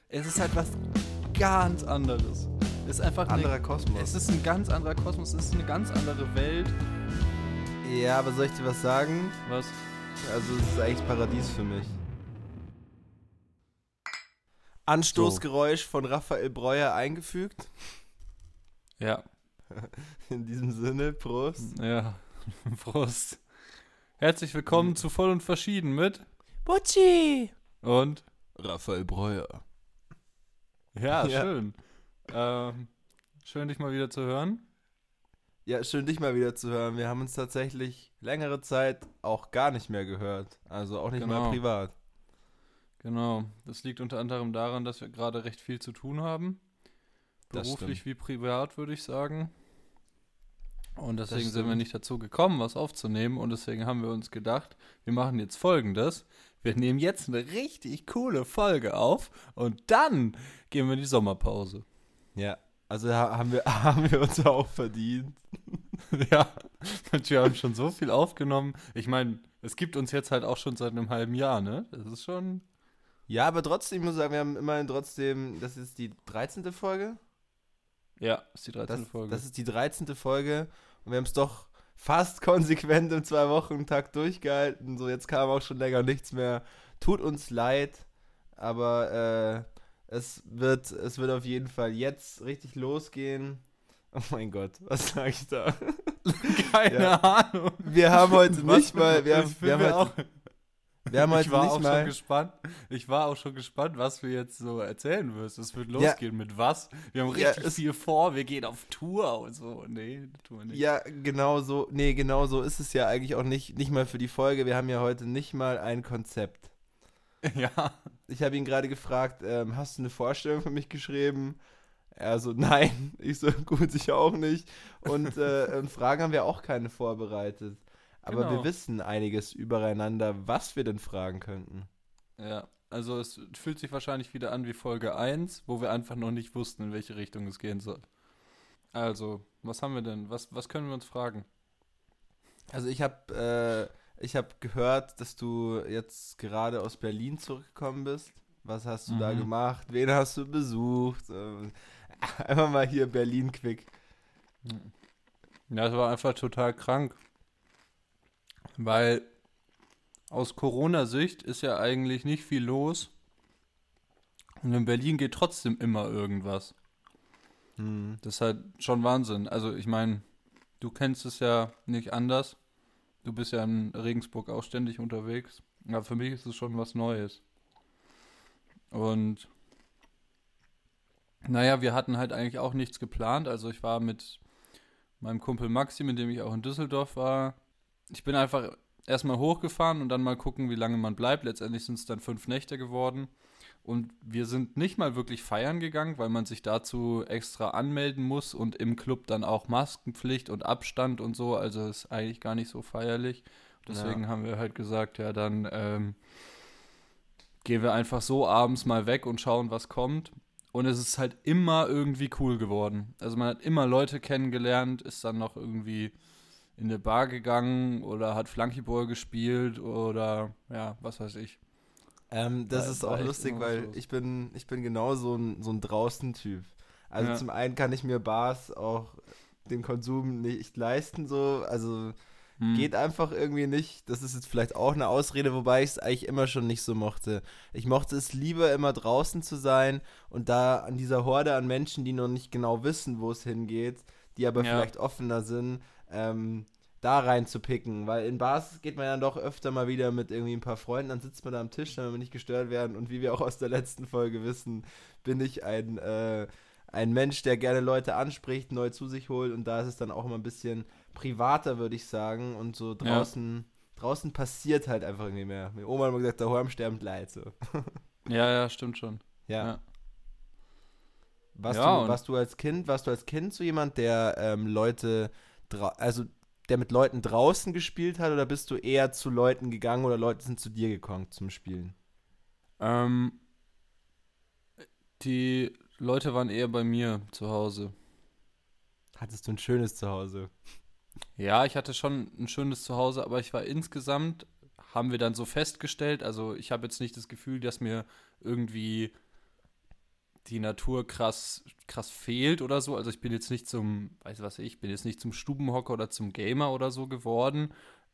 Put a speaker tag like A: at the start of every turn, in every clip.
A: Es ist halt was ganz anderes. Es ist einfach
B: Anderer Kosmos.
A: Es ist ein ganz anderer Kosmos, es ist eine ganz andere Welt.
B: Ja, aber soll ich dir was sagen?
A: Was?
B: Also es ist eigentlich Paradies für mich. Anstoßgeräusch von Raphael Breuer eingefügt.
A: Ja.
B: In diesem Sinne, Prost.
A: Ja. Prost. Herzlich willkommen zu Voll und Verschieden mit
B: Butchi!
A: und
B: Raphael Breuer.
A: ja,
B: Ja.
A: schön. Schön, dich mal wieder zu hören.
B: Ja, schön dich mal wieder zu hören. Wir haben uns tatsächlich längere Zeit auch gar nicht mehr gehört. Also auch nicht
A: Genau.
B: mal privat.
A: Genau. Das liegt unter anderem daran, dass wir gerade recht viel zu tun haben.
B: Das
A: Beruflich
B: stimmt.
A: wie privat, würde ich sagen. Und deswegen
B: Das
A: sind wir
B: stimmt.
A: nicht dazu gekommen, was aufzunehmen. Und deswegen haben wir uns gedacht, wir machen jetzt Folgendes. Wir nehmen jetzt eine richtig coole Folge auf und dann gehen wir in die Sommerpause.
B: Ja, also haben wir uns auch verdient.
A: Ja, und wir haben schon so viel aufgenommen. Ich meine, es gibt uns jetzt halt auch schon seit einem halben Jahr, ne? Das ist schon...
B: Ja, aber trotzdem, ich muss sagen, wir haben immerhin trotzdem, das ist die 13. Folge.
A: Ja, ist die 13. Folge.
B: Das ist die 13. Folge und wir haben es doch fast konsequent im 2-Wochen-Takt durchgehalten. So, jetzt kam auch schon länger nichts mehr. Tut uns leid, aber es wird auf jeden Fall jetzt richtig losgehen. Oh mein Gott, was sag ich da?
A: Keine
B: Ja.
A: Ahnung.
B: Wir haben heute
A: Was
B: nicht mal, wir
A: das
B: haben
A: wir auch.
B: heute, wir haben
A: Ich
B: heute
A: war
B: nicht
A: auch schon
B: mal,
A: gespannt. Ich war auch schon gespannt, was wir jetzt so erzählen wirst. Es wird
B: Ja.
A: losgehen mit was. Wir haben
B: Ja,
A: richtig viel vor. Wir gehen auf Tour und so. Nee, das tun wir nicht.
B: ja, genau so ist es ja eigentlich auch nicht mal für die Folge. Wir haben ja heute nicht mal ein Konzept.
A: Ja.
B: Ich habe ihn gerade gefragt, hast du eine Vorstellung für mich geschrieben? Er so, nein. Ich so, gut, ich auch nicht. Und Fragen haben wir auch keine vorbereitet. Aber
A: Genau.
B: wir wissen einiges übereinander, was wir denn fragen könnten.
A: Ja. Also es fühlt sich wahrscheinlich wieder an wie Folge 1, wo wir einfach noch nicht wussten, in welche Richtung es gehen soll. Also, was haben wir denn? Was können wir uns fragen?
B: Also ich hab gehört, dass du jetzt gerade aus Berlin zurückgekommen bist. Was hast du da
A: Mhm.
B: gemacht? Wen hast du besucht? Einfach mal hier Berlin-Quick.
A: Ja, es war einfach total krank. Weil aus Corona-Sicht ist ja eigentlich nicht viel los. Und in Berlin geht trotzdem immer irgendwas.
B: Hm.
A: Das ist halt schon Wahnsinn. Also ich meine, du kennst es ja nicht anders. Du bist ja in Regensburg auch ständig unterwegs. Aber für mich ist es schon was Neues. Und naja, wir hatten halt eigentlich auch nichts geplant. Also ich war mit meinem Kumpel Maxi, mit dem ich auch in Düsseldorf war. Ich bin einfach erstmal hochgefahren und dann mal gucken, wie lange man bleibt. Letztendlich sind es dann 5 Nächte geworden. Und wir sind nicht mal wirklich feiern gegangen, weil man sich dazu extra anmelden muss und im Club dann auch Maskenpflicht und Abstand und so. Also ist eigentlich gar nicht so feierlich. Deswegen haben wir halt gesagt, ja, dann gehen wir einfach so abends mal weg und schauen, was kommt. Und es ist halt immer irgendwie cool geworden. Also man hat immer Leute kennengelernt, ist dann noch irgendwie in eine Bar gegangen oder hat Flunkyball gespielt oder ja, was weiß ich.
B: Das ist
A: war
B: auch
A: echt
B: lustig,
A: immer was
B: weil
A: los.
B: ich bin genau so ein Draußen-Typ. Also
A: Ja.
B: zum einen kann ich mir Bars auch den Konsum nicht leisten, so. Also geht einfach irgendwie nicht. Das ist jetzt vielleicht auch eine Ausrede, wobei ich es eigentlich immer schon nicht so mochte. Ich mochte es lieber, immer draußen zu sein und da an dieser Horde an Menschen, die noch nicht genau wissen, wo es hingeht, die aber
A: Ja.
B: vielleicht offener sind, da reinzupicken. Weil in Bars geht man ja doch öfter mal wieder mit irgendwie ein paar Freunden, dann sitzt man da am Tisch, damit wir nicht gestört werden. Und wie wir auch aus der letzten Folge wissen, bin ich ein Mensch, der gerne Leute anspricht, neu zu sich holt. Und da ist es dann auch immer ein bisschen privater, würde ich sagen. Und so draußen passiert halt einfach irgendwie mehr. Meine Oma hat immer gesagt, der Horm sterben leid. So.
A: Ja, stimmt schon.
B: Ja.
A: Ja.
B: Warst
A: Ja, und-
B: du als Kind so jemand, der der mit Leuten draußen gespielt hat, oder bist du eher zu Leuten gegangen oder Leute sind zu dir gekommen zum Spielen?
A: Die Leute waren eher bei mir zu Hause.
B: Hattest du ein schönes Zuhause?
A: Ja, ich hatte schon ein schönes Zuhause, aber ich war insgesamt, haben wir dann so festgestellt, also ich habe jetzt nicht das Gefühl, dass mir irgendwie die Natur krass fehlt oder so. Also ich bin jetzt nicht bin jetzt nicht zum Stubenhocker oder zum Gamer oder so geworden.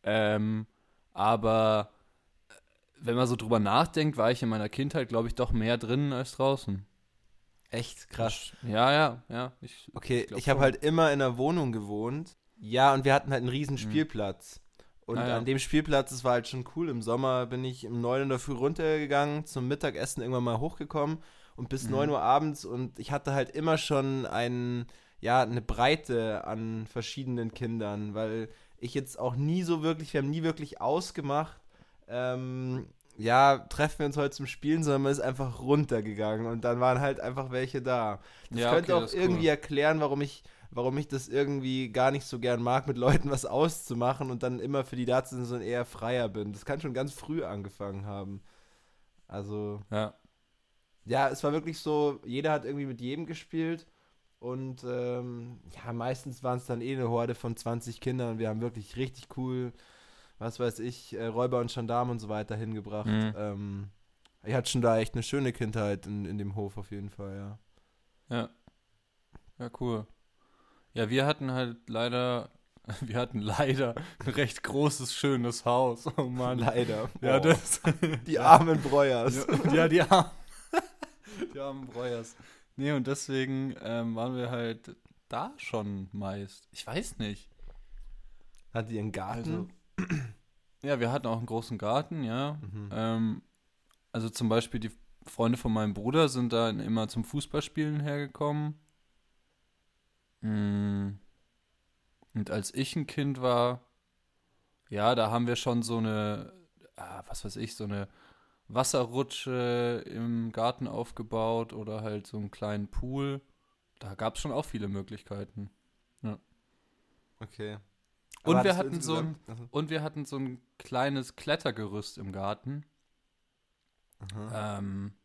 A: Aber wenn man so drüber nachdenkt, war ich in meiner Kindheit, glaube ich, doch mehr drinnen als draußen.
B: Echt krass.
A: Ja.
B: Okay,
A: glaub
B: ich habe
A: schon.
B: halt immer in einer Wohnung gewohnt. Ja, und wir hatten halt einen riesen Spielplatz. Und
A: Ah, ja.
B: an dem Spielplatz, das war halt schon cool. Im Sommer bin ich um 9 in der Früh runtergegangen, zum Mittagessen irgendwann mal hochgekommen und bis 9 Uhr abends. Und ich hatte halt immer schon eine Breite an verschiedenen Kindern, weil ich jetzt auch wir haben nie wirklich ausgemacht, treffen wir uns heute zum Spielen, sondern man ist einfach runtergegangen und dann waren halt einfach welche da. Das
A: Ja,
B: könnte
A: okay,
B: auch
A: das ist
B: irgendwie
A: cool.
B: erklären, warum ich das irgendwie gar nicht so gern mag, mit Leuten was auszumachen und dann immer für die da zu sein, sondern eher freier bin. Das kann schon ganz früh angefangen haben. Also,
A: Ja.
B: ja, es war wirklich so, jeder hat irgendwie mit jedem gespielt und meistens waren es dann eine Horde von 20 Kindern und wir haben wirklich richtig cool, was weiß ich, Räuber und Gendarmen und so weiter hingebracht. Ich hatte schon da echt eine schöne Kindheit in dem Hof auf jeden Fall, ja.
A: Ja. Ja, cool. Ja, wir hatten leider ein recht großes, schönes Haus. Oh Mann.
B: Leider.
A: Ja,
B: Boah. Die armen Breuers.
A: Ja, die armen Breuers. Nee, und deswegen waren wir halt da schon meist. Ich weiß nicht.
B: Hat die einen Garten?
A: Ja, wir hatten auch einen großen Garten, ja. Also zum Beispiel die Freunde von meinem Bruder sind da immer zum Fußballspielen hergekommen. Und als ich ein Kind war, ja, da haben wir schon so eine, so eine Wasserrutsche im Garten aufgebaut oder halt so einen kleinen Pool. Da gab es schon auch viele Möglichkeiten. Ja.
B: Okay.
A: Und
B: Aber
A: wir
B: hattest du
A: hatten so ein,
B: insgesamt-
A: und wir hatten so ein kleines Klettergerüst im Garten.
B: Aha.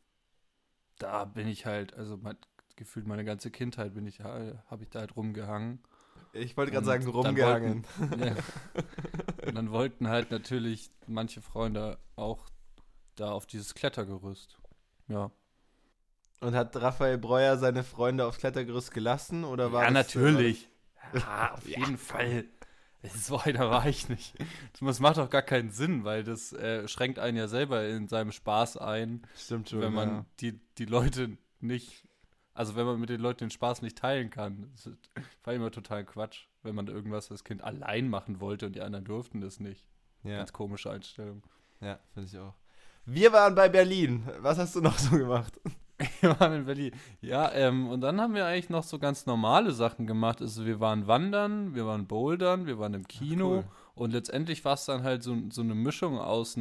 A: Da bin ich halt, gefühlt meine ganze Kindheit habe ich da halt rumgehangen.
B: Ich wollte gerade
A: Und
B: sagen,
A: dann
B: rumgehangen.
A: Ja, und dann wollten halt natürlich manche Freunde auch da auf dieses Klettergerüst. Ja.
B: Und hat Raphael Breuer seine Freunde aufs Klettergerüst gelassen? Oder war
A: Ja,
B: das,
A: natürlich. Ja, auf
B: Ja,
A: jeden Fall. So einer war ich nicht. Das macht doch gar keinen Sinn, weil das schränkt einen ja selber in seinem Spaß ein,
B: Stimmt schon,
A: wenn man
B: ja.
A: die Leute nicht, also wenn man mit den Leuten den Spaß nicht teilen kann. Das war immer total Quatsch, wenn man irgendwas als Kind allein machen wollte und die anderen durften das nicht.
B: Ja,
A: Ganz komische Einstellung.
B: ja, finde ich auch. Wir waren bei Berlin. Was hast du noch so gemacht?
A: Wir waren in Berlin. Ja, und dann haben wir eigentlich noch so ganz normale Sachen gemacht. Also wir waren wandern, wir waren bouldern, wir waren im Kino
B: cool.
A: und letztendlich war es dann halt so eine Mischung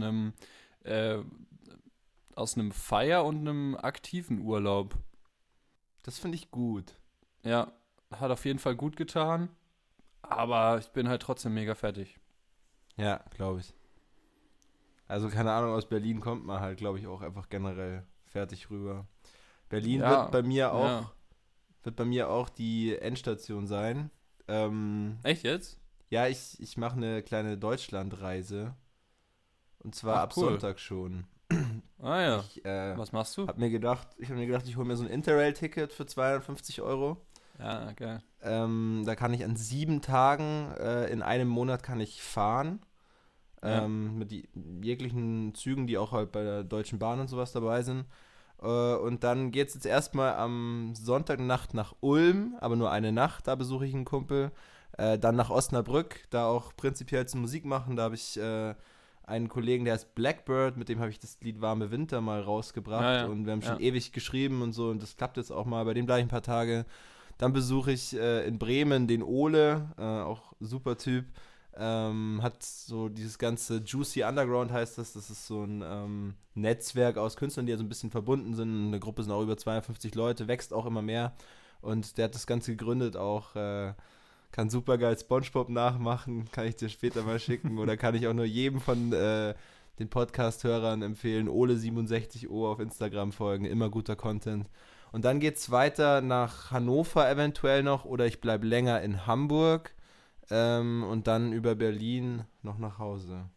A: äh, aus einem Feier- und einem aktiven Urlaub.
B: Das finde ich gut.
A: Ja, hat auf jeden Fall gut getan, aber ich bin halt trotzdem mega fertig.
B: Ja, glaube ich. Also, keine Ahnung, aus Berlin kommt man halt, glaube ich, auch einfach generell fertig rüber. Berlin
A: Ja, ja.
B: wird bei mir auch die Endstation sein.
A: Echt jetzt?
B: Ja, ich mache eine kleine Deutschlandreise. Und zwar
A: Ach,
B: ab
A: cool.
B: Sonntag schon.
A: Ah ja.
B: Ich
A: Was machst du?
B: hab mir gedacht, ich hole mir so ein Interrail-Ticket für 250 Euro.
A: Ja, geil.
B: Da kann ich an 7 Tagen in einem Monat kann ich fahren.
A: Ja.
B: Mit jeglichen Zügen, die auch halt bei der Deutschen Bahn und sowas dabei sind. Und dann geht es jetzt erstmal am Sonntagnacht nach Ulm, aber nur eine Nacht, da besuche ich einen Kumpel. Dann nach Osnabrück, da auch prinzipiell zum Musik machen. Da habe ich einen Kollegen, der heißt Blackbird, mit dem habe ich das Lied Warme Winter mal rausgebracht.
A: Ja, ja.
B: Und wir haben schon
A: Ja.
B: ewig geschrieben und so und das klappt jetzt auch mal. Bei dem bleibe ich ein paar Tage. Dann besuche ich in Bremen den Ole, auch super Typ. Hat so dieses ganze Juicy Underground heißt das. Das ist so ein Netzwerk aus Künstlern, die ja so ein bisschen verbunden sind. Eine Gruppe sind auch über 52 Leute, wächst auch immer mehr. Und der hat das Ganze gegründet auch. Kann super geil SpongeBob nachmachen, kann ich dir später mal schicken. Oder kann ich auch nur jedem von den Podcast-Hörern empfehlen. Ole67O auf Instagram folgen, immer guter Content. Und dann geht's weiter nach Hannover eventuell noch oder ich bleibe länger in Hamburg und dann über Berlin noch nach Hause.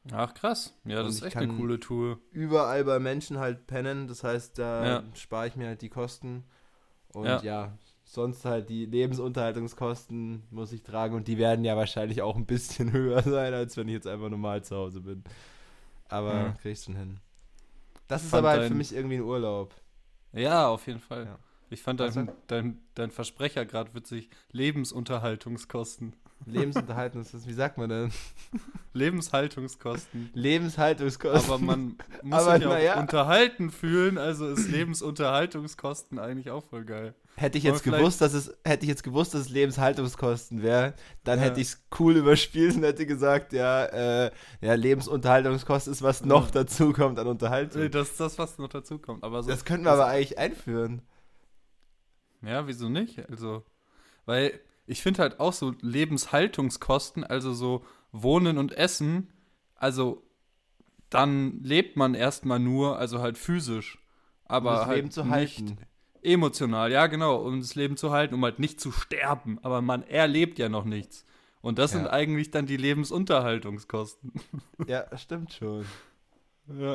A: Ach, krass. Ja,
B: Und
A: das ist
B: ich
A: echt eine
B: kann
A: coole Tour.
B: überall bei Menschen halt pennen. Das heißt, da
A: Ja,
B: spare ich mir halt die Kosten. Und
A: ja.
B: ja, sonst halt die Lebensunterhaltungskosten muss ich tragen. Und die werden ja wahrscheinlich auch ein bisschen höher sein, als wenn ich jetzt einfach normal zu Hause bin. Aber
A: Hm.
B: krieg ich schon hin.
A: Ich
B: Das ist aber
A: fand
B: halt für mich irgendwie ein Urlaub.
A: Ja, auf jeden Fall.
B: Ja.
A: Ich fand
B: Was?
A: dein Versprecher gerade witzig. Lebensunterhaltungskosten.
B: Lebensunterhaltungs, wie sagt man denn?
A: Lebenshaltungskosten. Aber
B: Lebenshaltungskosten.
A: man muss
B: Aber
A: sich ja auch
B: naja,
A: unterhalten fühlen, also ist Lebensunterhaltungskosten eigentlich auch voll geil.
B: hätte ich
A: Aber
B: jetzt
A: vielleicht,
B: gewusst, dass es Lebenshaltungskosten wäre, dann hätte
A: ja,
B: ich es cool überspielt und hätte gesagt, ja, Lebensunterhaltungskosten ist, was noch
A: ja.
B: dazu kommt an Unterhaltung.
A: Das ist das, was noch dazu kommt. Aber so,
B: Das könnten wir
A: das,
B: aber eigentlich einführen.
A: ja, wieso nicht? Also, weil ich finde halt auch so Lebenshaltungskosten, also so Wohnen und Essen, also dann lebt man erstmal nur, also halt physisch,
B: Um das
A: aber
B: Leben
A: halt
B: zu
A: nicht
B: halten.
A: emotional, ja genau, um das Leben zu halten, um halt nicht zu sterben, aber man erlebt ja noch nichts. Und das sind
B: Ja.
A: eigentlich dann die Lebensunterhaltungskosten.
B: Ja, stimmt schon.
A: Ja.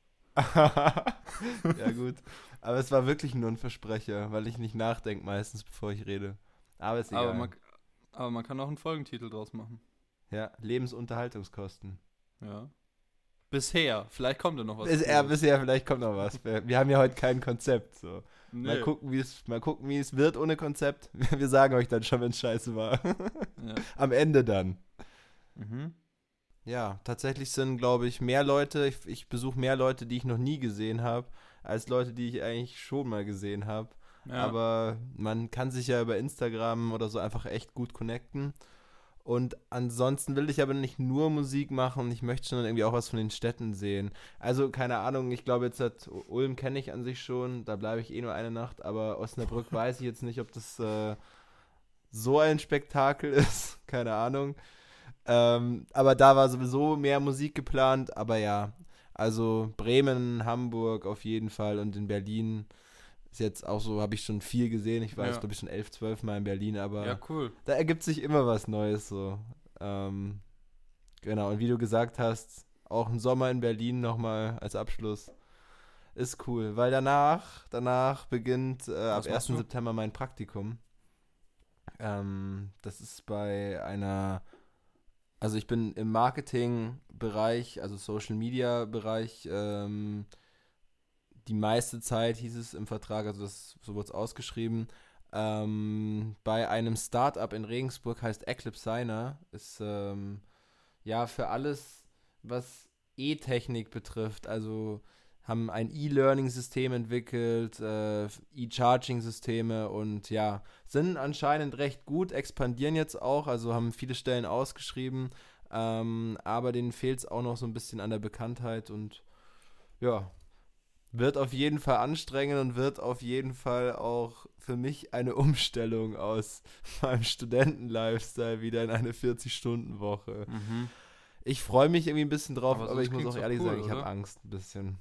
B: Ja, gut. Aber es war wirklich nur ein Versprecher, weil ich nicht nachdenke meistens, bevor ich rede. Aber ist
A: Aber
B: egal.
A: man, aber man kann auch einen Folgentitel draus machen.
B: Ja, Lebensunterhaltungskosten.
A: Ja. Bisher. Vielleicht kommt da noch was
B: Bisher,
A: Cooles.
B: bisher, vielleicht kommt noch was. Wir haben ja heute kein Konzept. So.
A: Nee.
B: Mal gucken, wie es wird ohne Konzept. Wir sagen euch dann schon, wenn es scheiße war.
A: Ja.
B: Am Ende dann.
A: Mhm.
B: Ja, tatsächlich sind, glaube ich, mehr Leute, ich besuche mehr Leute, die ich noch nie gesehen habe, als Leute, die ich eigentlich schon mal gesehen habe.
A: Ja.
B: Aber man kann sich ja über Instagram oder so einfach echt gut connecten. Und ansonsten will ich aber nicht nur Musik machen, ich möchte schon irgendwie auch was von den Städten sehen. Also, keine Ahnung, ich glaube jetzt Ulm kenne ich an sich schon, da bleibe ich eh nur eine Nacht, aber Osnabrück weiß ich jetzt nicht, ob das so ein Spektakel ist, keine Ahnung. Aber da war sowieso mehr Musik geplant, aber ja, also Bremen, Hamburg auf jeden Fall und in Berlin ist jetzt auch so, habe ich schon viel gesehen. Ich war jetzt,
A: Ja.
B: glaube ich, schon 11, 12 Mal in Berlin,
A: Ja,
B: aber
A: cool.
B: da ergibt sich immer was Neues so. Ähm, genau, und wie du gesagt hast, auch ein Sommer in Berlin nochmal als Abschluss ist cool, weil danach beginnt ab
A: Was machst
B: 1.
A: du?
B: September mein Praktikum. Das ist bei also ich bin im Marketing-Bereich, also Social-Media-Bereich, die meiste Zeit hieß es im Vertrag, also so wurde es ausgeschrieben, bei einem Startup in Regensburg heißt Eclipse ist ja für alles, was E-Technik betrifft, also haben ein E-Learning-System entwickelt, E-Charging-Systeme und ja, sind anscheinend recht gut, expandieren jetzt auch, also haben viele Stellen ausgeschrieben, aber denen fehlt es auch noch so ein bisschen an der Bekanntheit und ja, wird auf jeden Fall anstrengend und wird auf jeden Fall auch für mich eine Umstellung aus meinem Studenten-Lifestyle wieder in eine 40-Stunden-Woche.
A: Mhm.
B: Ich freue mich irgendwie ein bisschen drauf,
A: Aber
B: aber
A: sonst
B: ich muss
A: klingt's
B: auch
A: doch
B: ehrlich
A: cool,
B: sagen, ich habe
A: oder?
B: Angst ein bisschen.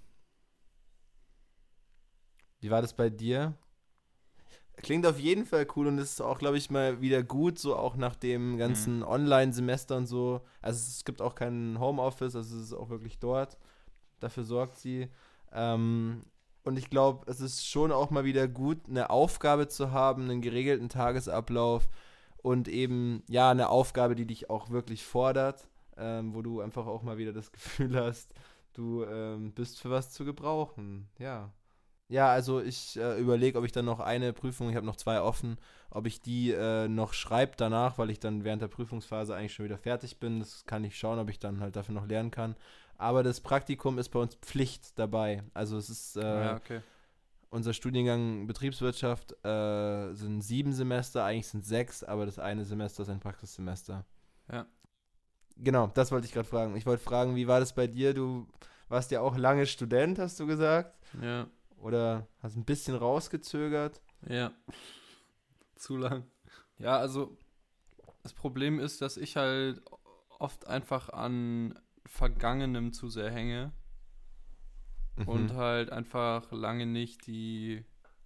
B: Wie war das bei dir? Klingt auf jeden Fall cool und ist auch, glaube ich, mal wieder gut, so auch nach dem
A: Mhm.
B: ganzen Online-Semester und so. Also es gibt auch kein Homeoffice, also es ist auch wirklich dort. Dafür sorgt sie. Ähm, und ich glaube, es ist schon auch mal wieder gut, eine Aufgabe zu haben, einen geregelten Tagesablauf und eben, ja, eine Aufgabe, die dich auch wirklich fordert, wo du einfach auch mal wieder das Gefühl hast, du bist für was zu gebrauchen. Ja. Ja, also ich überlege, ob ich dann noch eine Prüfung, ich habe noch zwei offen, ob ich die noch schreibe danach, weil ich dann während der Prüfungsphase eigentlich schon wieder fertig bin. Das kann ich schauen, ob ich dann halt dafür noch lernen kann. Aber das Praktikum ist bei uns Pflicht dabei. Also es ist
A: Ja, okay.
B: unser Studiengang Betriebswirtschaft sind 7 Semester, eigentlich sind 6, aber das eine Semester ist ein Praxissemester.
A: Ja.
B: Genau, das wollte ich gerade fragen. Ich wollte fragen, wie war das bei dir? Du warst ja auch lange Student, hast du gesagt?
A: Ja.
B: Oder hast ein bisschen rausgezögert?
A: Ja. Zu lang. Ja, also das Problem ist, dass ich halt oft einfach an Vergangenem zu sehr hänge und
B: Mhm.
A: halt einfach lange nicht die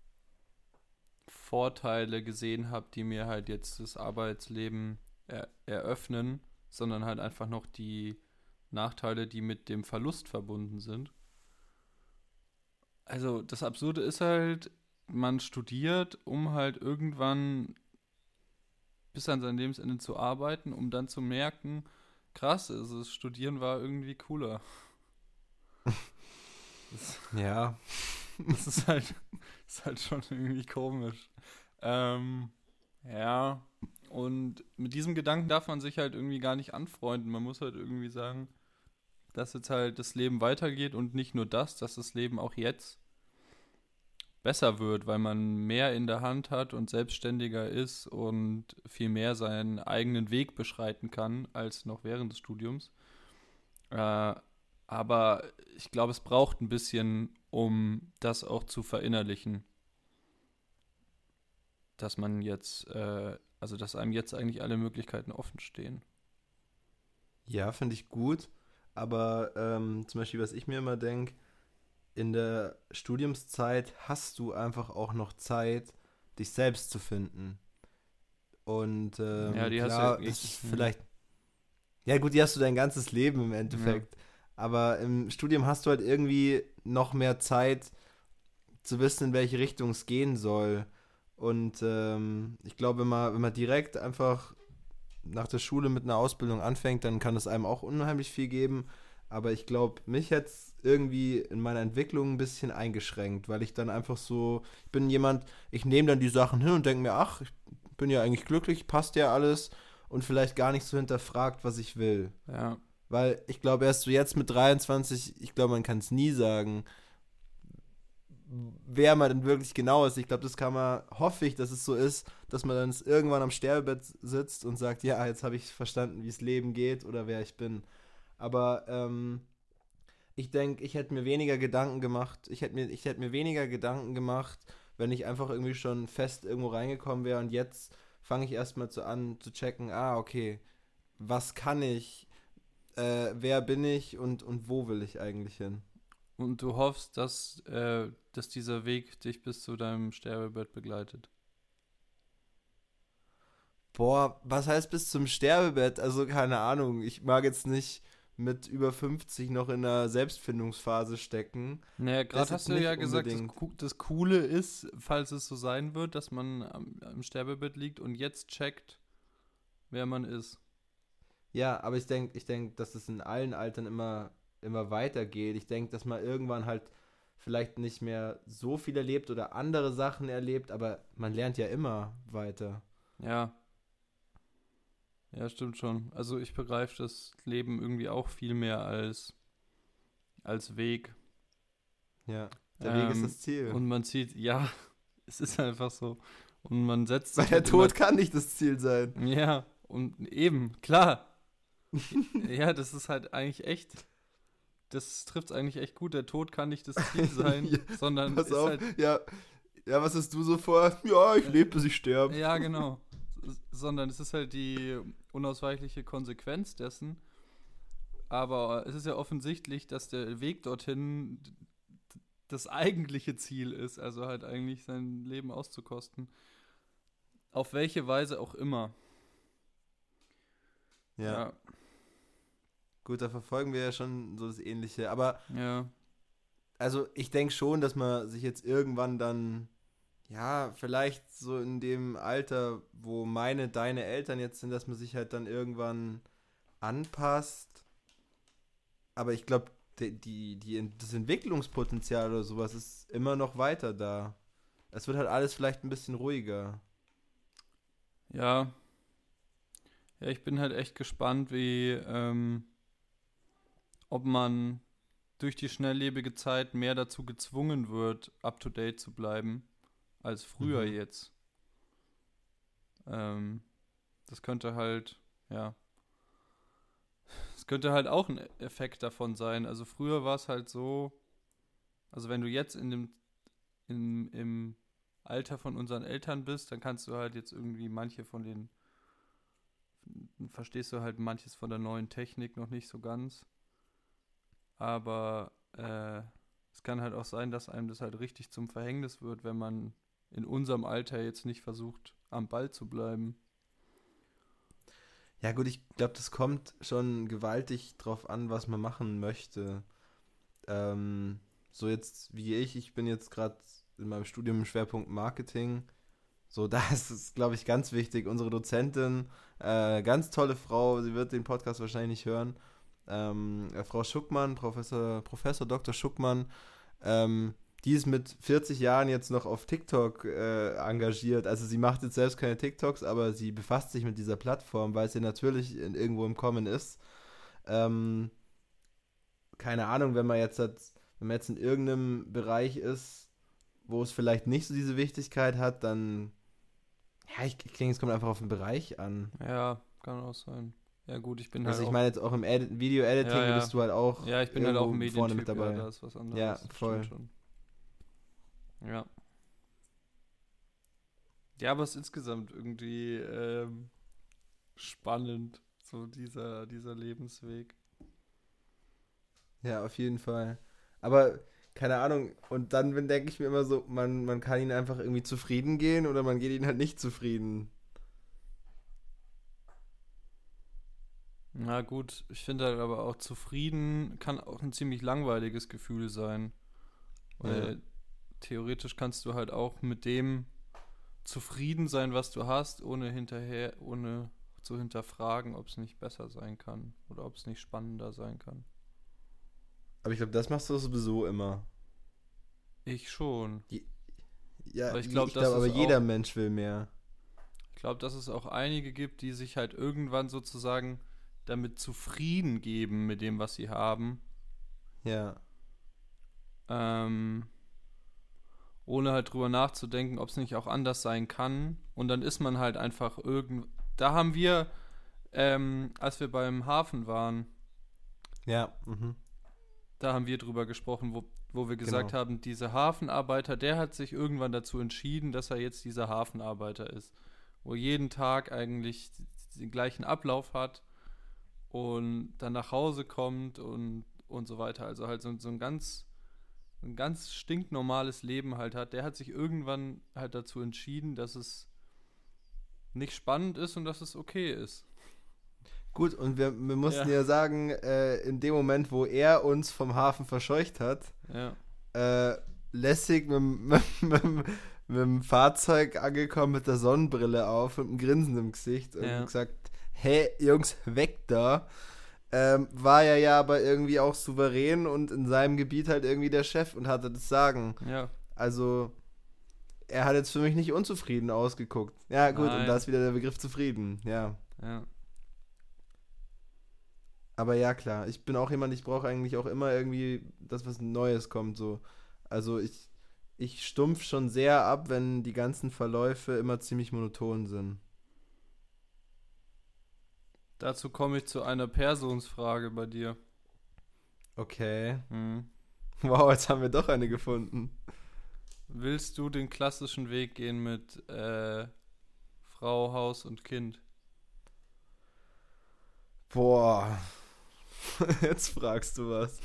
A: Vorteile gesehen habe, die mir halt jetzt das Arbeitsleben eröffnen, sondern halt einfach noch die Nachteile, die mit dem Verlust verbunden sind. Also das Absurde ist halt, man studiert, um halt irgendwann bis an sein Lebensende zu arbeiten, um dann zu merken, krass, also das Studieren war irgendwie cooler. Das,
B: Ja.
A: das ist halt schon irgendwie komisch. Ja, und mit diesem Gedanken darf man sich halt irgendwie gar nicht anfreunden. Man muss halt irgendwie sagen, dass jetzt halt das Leben weitergeht und nicht nur das, dass das Leben auch jetzt besser wird, weil man mehr in der Hand hat und selbstständiger ist und viel mehr seinen eigenen Weg beschreiten kann als noch während des Studiums. Aber ich glaube, es braucht ein bisschen, um das auch zu verinnerlichen, dass man jetzt, also dass einem jetzt eigentlich alle Möglichkeiten offen stehen.
B: Ja, finde ich gut. Aber zum Beispiel, was ich mir immer denke, in der Studiumszeit hast du einfach auch noch Zeit, dich selbst zu finden. Und
A: Ja, die hast du
B: klar,
A: ja.
B: das ist vielleicht, ja gut, die hast du dein ganzes Leben im
A: Ja,
B: Endeffekt. Aber im Studium hast du halt irgendwie noch mehr Zeit zu wissen, in welche Richtung es gehen soll. Und ich glaube, wenn man direkt einfach nach der Schule mit einer Ausbildung anfängt, dann kann es einem auch unheimlich viel geben. Aber ich glaube, mich hat es irgendwie in meiner Entwicklung ein bisschen eingeschränkt, weil ich dann einfach so, ich bin jemand, ich nehme dann die Sachen hin und denke mir, ach, ich bin ja eigentlich glücklich, passt ja alles und vielleicht gar nicht so hinterfragt, was ich will.
A: ja,
B: Weil ich glaube, erst so jetzt mit 23, ich glaube, man kann es nie sagen, wer man denn wirklich genau ist. Ich glaube, das kann man, hoffe ich, dass es so ist, dass man dann irgendwann am Sterbebett sitzt und sagt, ja, jetzt habe ich verstanden, wie es Leben geht oder wer ich bin. Aber ich denke, ich hätte mir weniger Gedanken gemacht, ich hätte mir weniger Gedanken gemacht, wenn ich einfach irgendwie schon fest irgendwo reingekommen wäre und jetzt fange ich erstmal an zu checken, okay, was kann ich, wer bin ich und wo will ich eigentlich hin?
A: und du hoffst, dass dieser Weg dich bis zu deinem Sterbebett begleitet.
B: Boah, was heißt bis zum Sterbebett? Also keine Ahnung. Ich mag jetzt nicht mit über 50 noch in einer Selbstfindungsphase stecken.
A: Naja,
B: Das
A: gerade hast
B: jetzt
A: du ja
B: nicht
A: gesagt,
B: unbedingt.
A: Das Coole ist, falls es so sein wird, dass man am Sterbebett liegt und jetzt checkt, wer man ist.
B: Ja, aber ich denk, dass es in allen Altern immer weitergeht. Ich denke, dass man irgendwann halt vielleicht nicht mehr so viel erlebt oder andere Sachen erlebt, aber man lernt ja immer weiter.
A: Ja, ja, stimmt schon. Also ich begreife das Leben irgendwie auch viel mehr als Weg.
B: Ja, der Weg ist das Ziel.
A: Und man zieht, ja, es ist einfach so. Und man setzt
B: Weil
A: sich
B: der
A: halt immer,
B: Tod kann nicht das Ziel sein.
A: ja, und eben, klar. Ja, das ist halt eigentlich echt, das trifft es eigentlich echt gut. Der Tod kann nicht das Ziel sein,
B: Ja,
A: sondern
B: pass
A: ist
B: auf.
A: halt,
B: Ja, ja, was hast du so vor? Ja, ich lebe, bis ich sterbe.
A: ja, genau. Sondern es ist halt die unausweichliche Konsequenz dessen. Aber es ist ja offensichtlich, dass der Weg dorthin das eigentliche Ziel ist, also halt eigentlich sein Leben auszukosten. Auf welche Weise auch immer.
B: Ja,
A: Ja,
B: gut, da verfolgen wir ja schon so das Ähnliche. Aber,
A: ja,
B: also, ich denke schon, dass man sich jetzt irgendwann dann, ja, vielleicht so in dem Alter, wo deine Eltern jetzt sind, dass man sich halt dann irgendwann anpasst. Aber ich glaube, das Entwicklungspotenzial oder sowas ist immer noch weiter da. Es wird halt alles vielleicht ein bisschen ruhiger.
A: ja. Ja, ich bin halt echt gespannt, ob man durch die schnelllebige Zeit mehr dazu gezwungen wird, up to date zu bleiben, als früher
B: Mhm.
A: jetzt. Ähm, das könnte halt, ja, es könnte halt auch ein Effekt davon sein. Also früher war es halt so, also wenn du jetzt im Alter von unseren Eltern bist, dann kannst du halt jetzt irgendwie verstehst du halt manches von der neuen Technik noch nicht so ganz. Aber es kann halt auch sein, dass einem das halt richtig zum Verhängnis wird, wenn man in unserem Alter jetzt nicht versucht, am Ball zu bleiben.
B: Ja gut, ich glaube, das kommt schon gewaltig drauf an, was man machen möchte. So jetzt wie ich bin jetzt gerade in meinem Studium im Schwerpunkt Marketing. So, da ist es, glaube ich, ganz wichtig. Unsere Dozentin, ganz tolle Frau, sie wird den Podcast wahrscheinlich nicht hören. Frau Schuckmann, Professor Dr. Schuckmann, die ist mit 40 Jahren jetzt noch auf TikTok engagiert. Also sie macht jetzt selbst keine TikToks, aber sie befasst sich mit dieser Plattform, weil sie natürlich irgendwo im Kommen ist. Ähm, Keine Ahnung, wenn man jetzt in irgendeinem Bereich ist, wo es vielleicht nicht so diese Wichtigkeit hat, dann, ja, ich denke, es kommt einfach auf den Bereich an.
A: Ja, kann auch sein. Ja gut, ich bin halt
B: Also ich
A: auch,
B: meine jetzt auch im Video-Editing
A: ja,
B: bist du halt auch
A: ja, ich bin halt auch ein
B: irgendwo vorne mit
A: Medientyp, ja,
B: dabei.
A: da ist was anderes.
B: Ja,
A: Das
B: voll.
A: stimmt schon. Ja. Ja, aber es ist insgesamt irgendwie spannend, so dieser Lebensweg.
B: Ja, auf jeden Fall. Aber keine Ahnung, und dann denke ich mir immer so, man kann ihn einfach irgendwie zufrieden gehen oder man geht ihn halt nicht zufrieden.
A: Na gut, ich finde halt aber auch zufrieden kann auch ein ziemlich langweiliges Gefühl sein.
B: Ja.
A: Weil theoretisch kannst du halt auch mit dem zufrieden sein, was du hast, ohne zu hinterfragen, ob es nicht besser sein kann oder ob es nicht spannender sein kann.
B: Aber ich glaube, das machst du sowieso immer.
A: Ich schon.
B: Je- Ja,
A: Aber ich
B: ich
A: glaube,
B: glaube, aber
A: es
B: jeder
A: auch,
B: Mensch will mehr.
A: ich glaube, dass es auch einige gibt, die sich halt irgendwann sozusagen damit zufrieden geben mit dem, was sie haben,
B: Ja.
A: ähm, ohne halt drüber nachzudenken, ob es nicht auch anders sein kann. Und dann ist man halt einfach Da haben wir, als wir beim Hafen waren,
B: Ja, mhm.
A: da haben wir drüber gesprochen, wo wir gesagt
B: Genau.
A: haben, dieser Hafenarbeiter, der hat sich irgendwann dazu entschieden, dass er jetzt dieser Hafenarbeiter ist. Wo jeden Tag eigentlich den gleichen Ablauf hat und dann nach Hause kommt und so weiter. Also halt so ein ganz stinknormales Leben halt hat. Der hat sich irgendwann halt dazu entschieden, dass es nicht spannend ist und dass es okay ist.
B: Gut, und wir mussten
A: Ja,
B: ja sagen, in dem Moment, wo er uns vom Hafen verscheucht hat,
A: ja,
B: lässig mit dem Fahrzeug angekommen mit der Sonnenbrille auf und einem Grinsen im Gesicht und
A: ja,
B: gesagt, hey Jungs, weg da. War er ja aber irgendwie auch souverän und in seinem Gebiet halt irgendwie der Chef und hatte das Sagen.
A: ja.
B: Also, er hat jetzt für mich nicht unzufrieden ausgeguckt. Ja, gut, und da
A: Nein,
B: ist wieder der Begriff zufrieden, ja.
A: ja.
B: Aber ja, klar, ich bin auch jemand, ich brauche eigentlich auch immer irgendwie das, was Neues kommt, so. Also ich stumpf schon sehr ab, wenn die ganzen Verläufe immer ziemlich monoton sind.
A: Dazu komme ich zu einer Personsfrage bei dir.
B: Okay.
A: Hm.
B: Wow, jetzt haben wir doch eine gefunden.
A: Willst du den klassischen Weg gehen mit Frau, Haus und Kind?
B: Boah, jetzt fragst du was.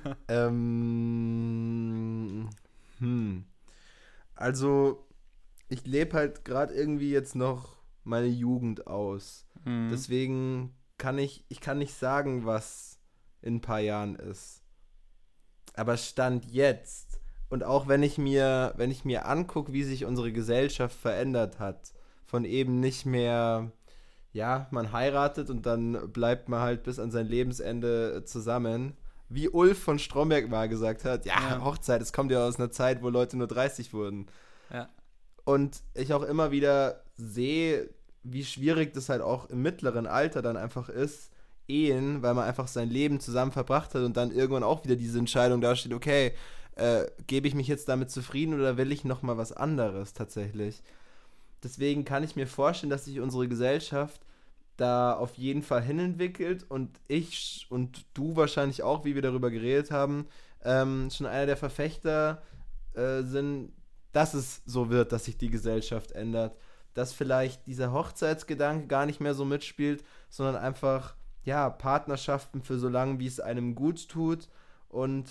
B: Hm. Also, ich lebe halt gerade irgendwie jetzt noch meine Jugend aus.
A: Hm.
B: Deswegen ich kann nicht sagen, was in ein paar Jahren ist. Aber Stand jetzt und auch wenn ich mir angucke, wie sich unsere Gesellschaft verändert hat, von eben nicht mehr, ja, man heiratet und dann bleibt man halt bis an sein Lebensende zusammen. Wie Ulf von Stromberg mal gesagt hat, ja,
A: Ja,
B: Hochzeit, es kommt ja aus einer Zeit, wo Leute nur 30 wurden.
A: ja,
B: Und ich auch immer wieder sehe, wie schwierig das halt auch im mittleren Alter dann einfach ist, Ehen, weil man einfach sein Leben zusammen verbracht hat und dann irgendwann auch wieder diese Entscheidung dasteht, okay, gebe ich mich jetzt damit zufrieden oder will ich noch mal was anderes tatsächlich? Deswegen kann ich mir vorstellen, dass sich unsere Gesellschaft da auf jeden Fall hinentwickelt und ich und du wahrscheinlich auch, wie wir darüber geredet haben, schon einer der Verfechter sind, dass es so wird, dass sich die Gesellschaft ändert, dass vielleicht dieser Hochzeitsgedanke gar nicht mehr so mitspielt, sondern einfach, ja, Partnerschaften für so lange, wie es einem gut tut und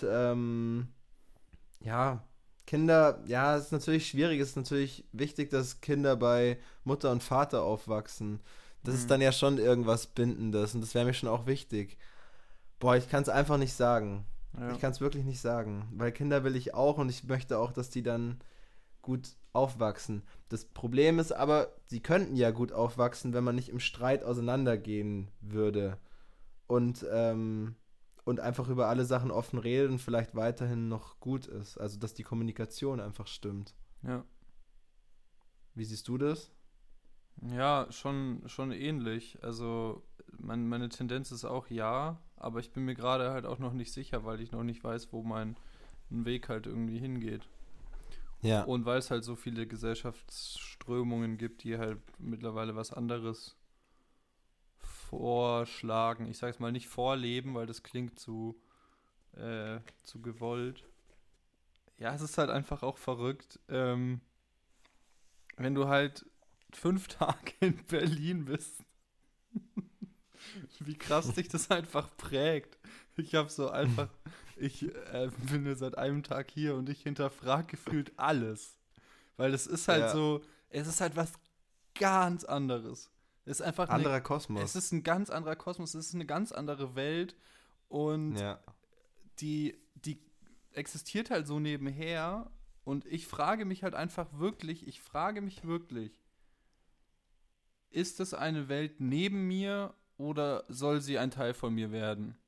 B: ja, Kinder, ja, es ist natürlich schwierig, es ist natürlich wichtig, dass Kinder bei Mutter und Vater aufwachsen. Das ist dann ja schon irgendwas Bindendes und das wäre mir schon auch wichtig. Boah, ich kann es einfach nicht sagen.
A: Ja.
B: Ich kann es wirklich nicht sagen, weil Kinder will ich auch und ich möchte auch, dass die dann gut aufwachsen. Das Problem ist aber, sie könnten ja gut aufwachsen, wenn man nicht im Streit auseinandergehen würde und einfach über alle Sachen offen redet und vielleicht weiterhin noch gut ist. Also, dass die Kommunikation einfach stimmt.
A: Ja.
B: Wie siehst du das?
A: Ja, schon ähnlich. Also meine Tendenz ist auch ja, aber ich bin mir gerade halt auch noch nicht sicher, weil ich noch nicht weiß, wo mein Weg halt irgendwie hingeht.
B: Ja.
A: Und weil es halt so viele Gesellschaftsströmungen gibt, die halt mittlerweile was anderes vorschlagen. Ich sag's mal nicht vorleben, weil das klingt zu gewollt. Ja, es ist halt einfach auch verrückt, wenn du halt 5 Tage in Berlin bist, wie krass dich das einfach prägt. Ich habe so einfach, ich bin nur seit einem Tag hier und ich hinterfrage gefühlt alles. Weil es ist halt so, es ist halt was ganz anderes. Es ist einfach
B: anderer Kosmos.
A: Es ist ein ganz anderer Kosmos, es ist eine ganz andere Welt und die existiert halt so nebenher und ich frage mich wirklich, ist das eine Welt neben mir oder soll sie ein Teil von mir werden?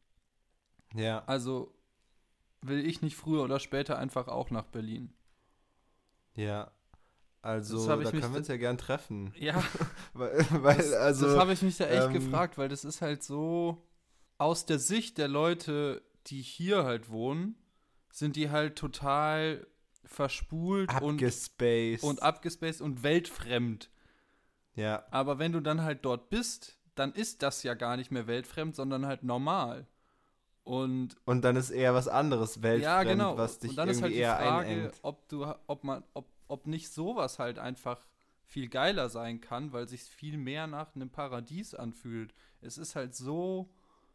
B: Ja.
A: Also will ich nicht früher oder später einfach auch nach Berlin?
B: Ja. Also,
A: Das
B: da können wir uns ja gern treffen.
A: Ja,
B: das
A: das habe ich mich da echt gefragt, weil das ist halt so, aus der Sicht der Leute, die hier halt wohnen, sind die halt total verspult und abgespaced und weltfremd.
B: Ja.
A: Aber wenn du dann halt dort bist, dann ist das ja gar nicht mehr weltfremd, sondern halt normal. Und
B: dann ist eher was anderes weltfremd,
A: ja, genau.
B: was dich
A: und dann
B: irgendwie
A: ist halt die
B: eher
A: Frage,
B: einengt.
A: ob nicht sowas halt einfach viel geiler sein kann, weil sich viel mehr nach einem Paradies anfühlt. Es ist halt so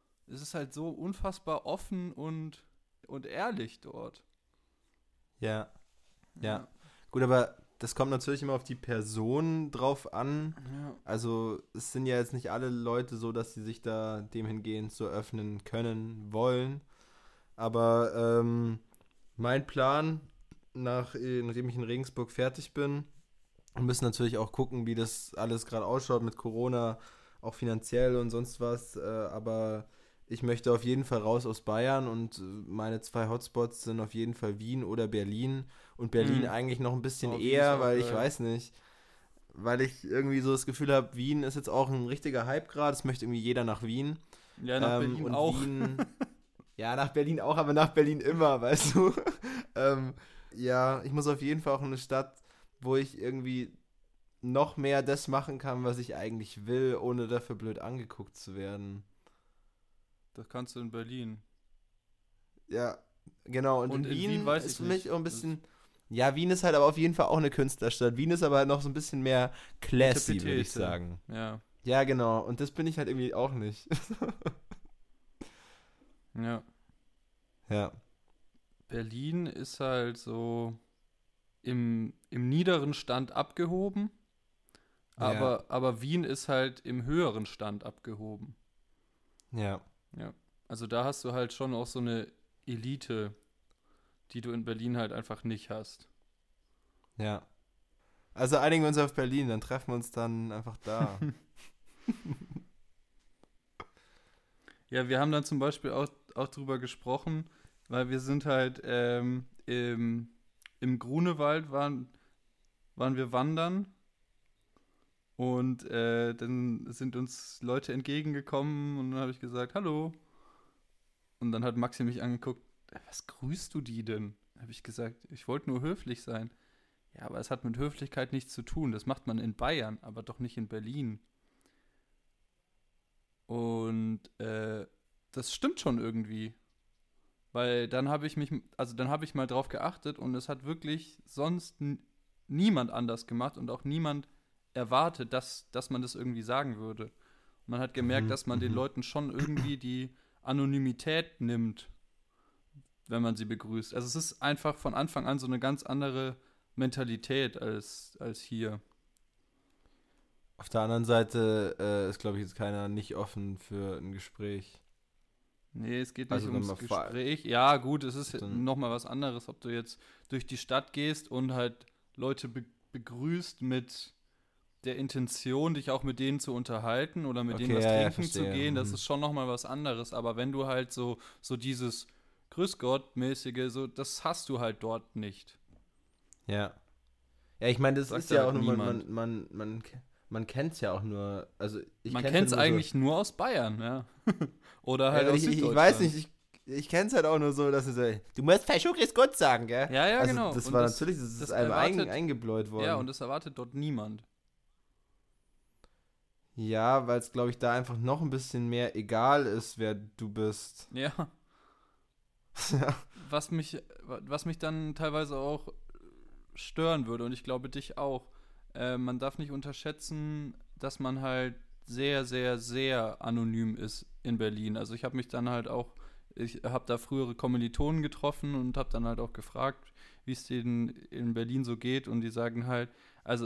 A: unfassbar offen und ehrlich dort.
B: Ja. Ja. Gut, aber das kommt natürlich immer auf die Person drauf an.
A: Ja.
B: Also es sind ja jetzt nicht alle Leute so, dass sie sich da dem hingehend so öffnen können, wollen. Aber mein Plan, nachdem ich in Regensburg fertig bin, wir müssen natürlich auch gucken, wie das alles gerade ausschaut mit Corona, auch finanziell und sonst was. Aber ich möchte auf jeden Fall raus aus Bayern und meine 2 Hotspots sind auf jeden Fall Wien oder Berlin. Und Berlin eigentlich noch ein bisschen eher, weil ich weiß nicht, weil ich irgendwie so das Gefühl habe, Wien ist jetzt auch ein richtiger Hype gerade. Es möchte irgendwie jeder nach Wien.
A: Ja, nach Berlin
B: und
A: auch.
B: Ja, nach Berlin auch, aber nach Berlin immer, weißt du. Ja, ich muss auf jeden Fall auch in eine Stadt, wo ich irgendwie noch mehr das machen kann, was ich eigentlich will, ohne dafür blöd angeguckt zu werden.
A: Das kannst du in Berlin.
B: Ja, genau. Und in Wien
A: weiß
B: ist
A: ich
B: für mich
A: nicht.
B: auch ein bisschen... Ja, Wien ist halt aber auf jeden Fall auch eine Künstlerstadt. Wien ist aber halt noch so ein bisschen mehr classy, würde ich sagen.
A: Ja.
B: Ja, genau. Und das bin ich halt irgendwie auch nicht.
A: Ja.
B: Ja.
A: Berlin ist halt so im niederen Stand abgehoben, aber Wien ist halt im höheren Stand abgehoben.
B: Ja.
A: Ja. Also da hast du halt schon auch so eine Elite, die du in Berlin halt einfach nicht hast.
B: Ja. Also einigen wir uns auf Berlin, dann treffen wir uns dann einfach da.
A: Ja, wir haben dann zum Beispiel auch drüber gesprochen, weil wir sind halt im Grunewald waren wir wandern und dann sind uns Leute entgegengekommen und dann habe ich gesagt, hallo. Und dann hat Maxi mich angeguckt, was grüßt du die denn? Habe ich gesagt, ich wollte nur höflich sein. Ja, aber es hat mit Höflichkeit nichts zu tun. Das macht man in Bayern, aber doch nicht in Berlin. Und das stimmt schon irgendwie. Weil dann habe ich mal drauf geachtet und es hat wirklich sonst niemand anders gemacht und auch niemand erwartet, dass man das irgendwie sagen würde. Und man hat gemerkt, dass man den Leuten schon irgendwie die Anonymität nimmt, wenn man sie begrüßt. Also es ist einfach von Anfang an so eine ganz andere Mentalität als hier.
B: Auf der anderen Seite ist, glaube ich, jetzt keiner nicht offen für ein Gespräch.
A: Nee, es geht nicht
B: Also
A: ums Gespräch. Ja, gut, es ist
B: dann,
A: nochmal was anderes, ob du jetzt durch die Stadt gehst und halt Leute begrüßt mit der Intention, dich auch mit denen zu unterhalten oder mit denen
B: okay,
A: was
B: ja, ja,
A: trinken zu
B: verstehe.
A: gehen, das ist schon nochmal was anderes. Aber wenn du halt so dieses Grüß Gott-mäßige, so, das hast du halt dort nicht.
B: Ja. Ja, ich meine, das
A: Sagt
B: ist
A: da
B: ja auch
A: halt
B: nur,
A: niemand.
B: man kennt es ja auch nur, also ich
A: Man
B: kenne es ja
A: kennt es
B: nur so.
A: eigentlich nur aus Bayern, ja. Oder halt
B: Ja,
A: aus
B: ich weiß
A: Süddeutschland.
B: nicht, ich kenne es halt auch nur so, dass es so, du musst Verschuck ist Gott sagen, gell?
A: Ja, ja,
B: Also
A: genau.
B: das
A: Und
B: war natürlich, das ist
A: das
B: einem
A: erwartet,
B: eingebläut
A: ja,
B: worden.
A: und das erwartet dort niemand.
B: Ja, weil es, glaube ich, da einfach noch ein bisschen mehr egal ist, wer du bist.
A: Ja.
B: Ja.
A: Was mich dann teilweise auch stören würde, und ich glaube dich auch, man darf nicht unterschätzen, dass man halt sehr, sehr, sehr anonym ist in Berlin. Also ich habe da frühere Kommilitonen getroffen und habe dann halt auch gefragt, wie es denen in Berlin so geht, und die sagen halt, also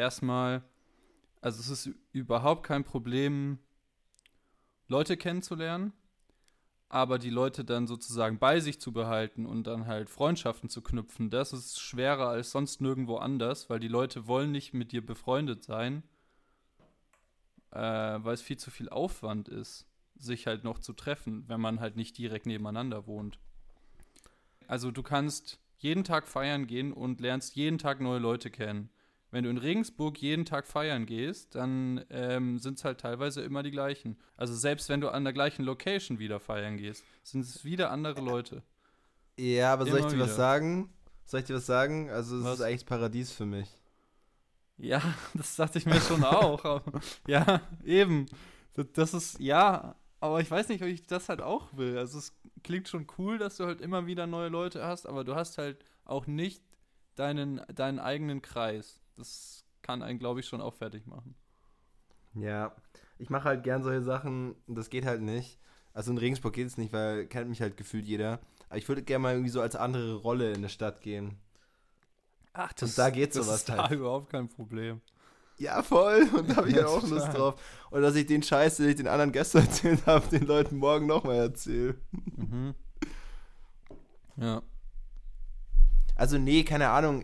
A: es ist überhaupt kein Problem, Leute kennenzulernen, aber die Leute dann sozusagen bei sich zu behalten und dann halt Freundschaften zu knüpfen, das ist schwerer als sonst nirgendwo anders, weil die Leute wollen nicht mit dir befreundet sein, weil es viel zu viel Aufwand ist, sich halt noch zu treffen, wenn man halt nicht direkt nebeneinander wohnt. Also du kannst jeden Tag feiern gehen und lernst jeden Tag neue Leute kennen. Wenn du in Regensburg jeden Tag feiern gehst, dann sind es halt teilweise immer die gleichen. Also selbst wenn du an der gleichen Location wieder feiern gehst, sind es wieder andere Leute.
B: Ja, aber soll ich
A: Immer
B: dir was
A: wieder.
B: sagen? Soll ich dir was sagen? Also es ist
A: Was?
B: eigentlich das Paradies für mich.
A: Ja, das dachte ich mir schon auch. Aber, ja, eben. Das ist, ja, aber ich weiß nicht, ob ich das halt auch will. Also es klingt schon cool, dass du halt immer wieder neue Leute hast, aber du hast halt auch nicht deinen eigenen Kreis. Das kann einen, glaube ich, schon auch fertig machen.
B: Ja, ich mache halt gern solche Sachen, und das geht halt nicht. Also in Regensburg geht es nicht, weil kennt mich halt gefühlt jeder. Aber ich würde gerne mal irgendwie so als andere Rolle in eine Stadt gehen.
A: Ach,
B: Und da geht
A: das
B: sowas
A: ist da
B: halt.
A: überhaupt kein Problem.
B: Ja, voll. Und da habe ich
A: Ja,
B: halt auch Lust
A: total.
B: drauf. Und dass ich den Scheiß, den ich den anderen gestern erzählt habe, den Leuten morgen nochmal erzähle.
A: Mhm. Ja.
B: Also nee, keine Ahnung.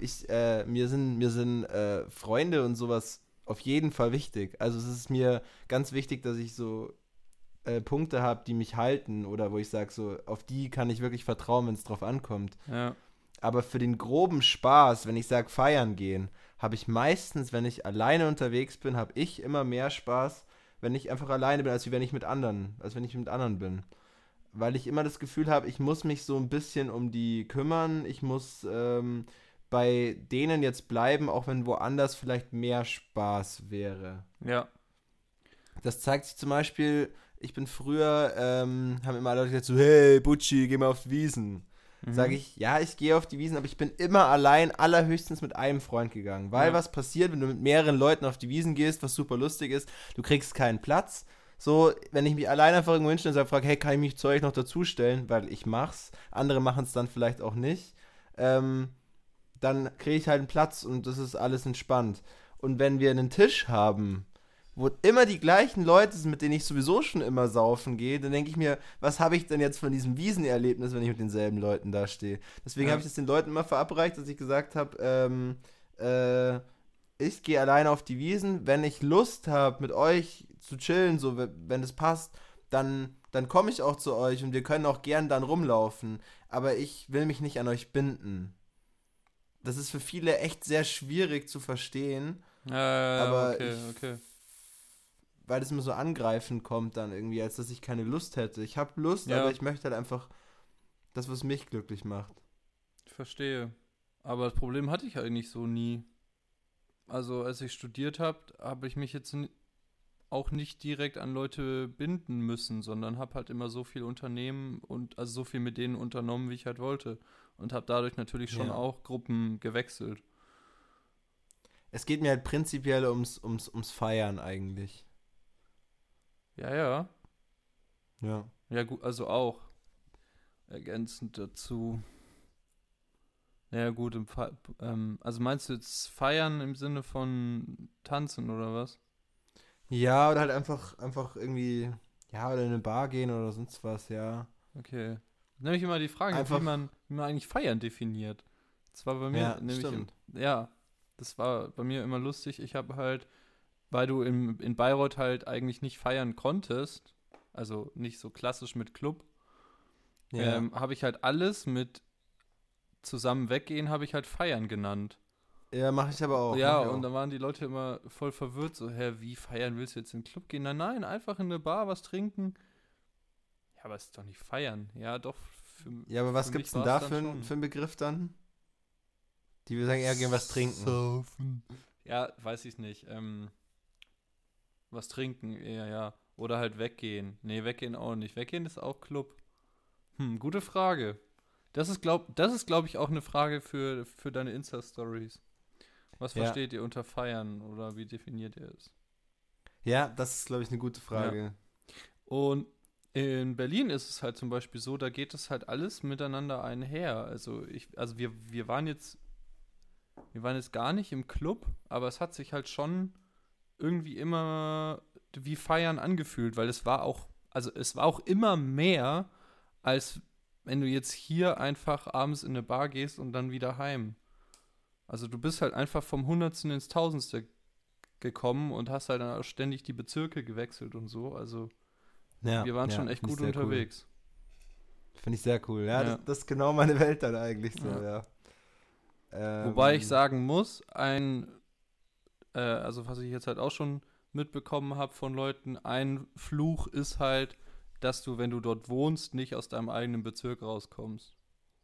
B: Mir sind Freunde und sowas auf jeden Fall wichtig. Also es ist mir ganz wichtig, dass ich so Punkte habe, die mich halten oder wo ich sage, so auf die kann ich wirklich vertrauen, wenn es drauf ankommt.
A: Ja.
B: Aber für den groben Spaß, wenn ich sage feiern gehen, habe ich meistens, wenn ich alleine unterwegs bin, habe ich immer mehr Spaß, wenn ich einfach alleine bin, als wenn ich mit anderen bin. Weil ich immer das Gefühl habe, ich muss mich so ein bisschen um die kümmern, ich muss bei denen jetzt bleiben, auch wenn woanders vielleicht mehr Spaß wäre.
A: Ja.
B: Das zeigt sich zum Beispiel, ich bin früher, haben immer alle Leute gesagt so, hey Butchi, geh mal auf die Wiesen. Sage
A: Mhm.
B: ich, ja, ich gehe auf die Wiesen, aber ich bin immer allein, allerhöchstens mit einem Freund gegangen. Weil
A: Ja.
B: was passiert, wenn du mit mehreren Leuten auf die Wiesen gehst, was super lustig ist, du kriegst keinen Platz. So, wenn ich mich allein einfach irgendwo hinstelle und sage, frage, hey, kann ich mich zu euch noch dazustellen? Weil ich mach's. Andere machen es dann vielleicht auch nicht. Ähm, Dann kriege ich halt einen Platz und das ist alles entspannt. Und wenn wir einen Tisch haben, wo immer die gleichen Leute sind, mit denen ich sowieso schon immer saufen gehe, dann denke ich mir, was habe ich denn jetzt von diesem Wiesenerlebnis, wenn ich mit denselben Leuten da stehe? Deswegen habe
A: Ja.
B: ich es den Leuten immer verabreicht, dass ich gesagt habe, ich gehe alleine auf die Wiesen. Wenn ich Lust habe, mit euch zu chillen, so wenn es passt, dann komme ich auch zu euch und wir können auch gern dann rumlaufen. Aber ich will mich nicht an euch binden. Das ist für viele echt sehr schwierig zu verstehen, aber
A: Okay, okay.
B: weil es mir so angreifend kommt dann irgendwie, als dass ich keine Lust hätte. Ich habe Lust, aber
A: Ja,
B: ich möchte halt einfach das, was mich glücklich macht.
A: ich verstehe. Aber das Problem hatte ich eigentlich so nie. Also als ich studiert habe ich mich jetzt auch nicht direkt an Leute binden müssen, sondern habe halt immer so viel unternehmen und also so viel mit denen unternommen, wie ich halt wollte. Und habe dadurch natürlich schon
B: Ja.
A: auch Gruppen gewechselt.
B: Es geht mir halt prinzipiell ums Feiern eigentlich.
A: Ja, ja.
B: Ja.
A: Ja, gut, also auch ergänzend dazu. Ja, gut, also meinst du jetzt feiern im Sinne von tanzen oder was?
B: Ja, oder halt einfach irgendwie, ja, oder in eine Bar gehen oder sonst was, ja.
A: Okay. Nämlich immer die Frage,
B: Einfach,
A: wie man eigentlich Feiern definiert. Das war bei mir
B: ja,
A: nämlich,
B: stimmt.
A: ja, das war bei mir immer lustig. Ich habe halt, weil du in Bayreuth halt eigentlich nicht feiern konntest, also nicht so klassisch mit Club,
B: Ja.
A: habe ich halt alles mit zusammen weggehen, habe ich halt feiern genannt.
B: Ja, mache ich aber auch,
A: Ja,
B: mache ich
A: und
B: auch.
A: da waren die Leute immer voll verwirrt, so, hä, wie feiern, willst du jetzt in den Club gehen? Nein, nein, einfach in eine Bar was trinken. Ja, aber es ist doch nicht feiern. Ja, doch,
B: Ja, aber
A: für
B: was
A: mich
B: gibt's denn
A: war es
B: da
A: dann schon.
B: für einen Begriff dann? Die wir sagen, eher gehen was trinken.
A: Saufen. Ja, weiß ich nicht. Was trinken, eher, ja. Oder halt weggehen. Nee, weggehen auch nicht. Weggehen ist auch Club. Gute Frage. Das ist, glaub ich, auch eine Frage für deine Insta-Stories. Was
B: Ja.
A: versteht ihr unter feiern oder wie definiert ihr es?
B: Ja, das ist, glaube ich, eine gute
A: Ja.
B: Frage.
A: Und in Berlin ist es halt zum Beispiel so, da geht es halt alles miteinander einher. Also wir waren jetzt gar nicht im Club, aber es hat sich halt schon irgendwie immer wie Feiern angefühlt, weil es war auch immer mehr, als wenn du jetzt hier einfach abends in eine Bar gehst und dann wieder heim. Also du bist halt einfach vom Hundertsten ins Tausendste gekommen und hast halt dann auch ständig die Bezirke gewechselt und so. Also
B: Ja,
A: wir waren
B: ja,
A: schon echt
B: finde ich
A: gut
B: sehr cool.
A: unterwegs.
B: Finde ich sehr cool. Ja, das,
A: Ja.
B: das ist genau meine Welt dann eigentlich so,
A: Ja.
B: ja.
A: Wobei ich
B: Ähm,
A: sagen muss, also was ich jetzt halt auch schon mitbekommen habe von Leuten, ein Fluch ist halt, dass du, wenn du dort wohnst, nicht aus deinem eigenen Bezirk rauskommst.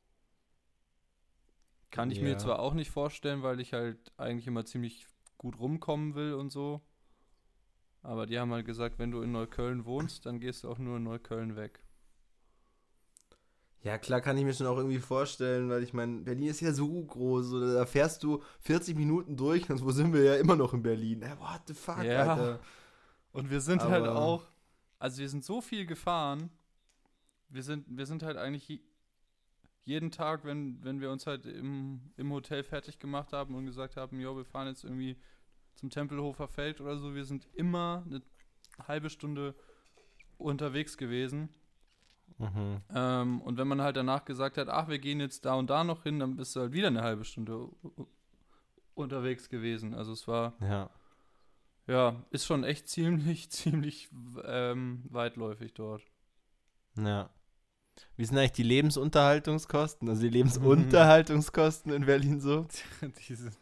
A: Kann ich mir
B: ja.
A: zwar auch nicht vorstellen, weil ich halt eigentlich immer ziemlich gut rumkommen will und so, aber die haben halt gesagt, wenn du in Neukölln wohnst, dann gehst du auch nur in Neukölln weg.
B: Ja, klar kann ich mir schon auch irgendwie vorstellen, weil ich meine, Berlin ist ja so groß, so, da fährst du 40 Minuten durch und wo sind wir ja immer noch in Berlin. What the fuck,
A: Ja,
B: Alter.
A: und wir sind halt
B: Aber,
A: auch, also wir sind so viel gefahren, wir sind halt eigentlich jeden Tag, wenn wir uns halt im Hotel fertig gemacht haben und gesagt haben, jo, wir fahren jetzt irgendwie zum Tempelhofer Feld oder so, wir sind immer eine halbe Stunde unterwegs gewesen.
B: mhm.
A: Und wenn man halt danach gesagt hat, ach, wir gehen jetzt da und da noch hin, dann bist du halt wieder eine halbe Stunde unterwegs gewesen. Also es war,
B: Ja.
A: ja, ist schon echt ziemlich, ziemlich weitläufig dort.
B: Ja. Wie sind eigentlich die Lebensunterhaltungskosten? Also die Lebensunterhaltungskosten in Berlin so?
A: Die sind,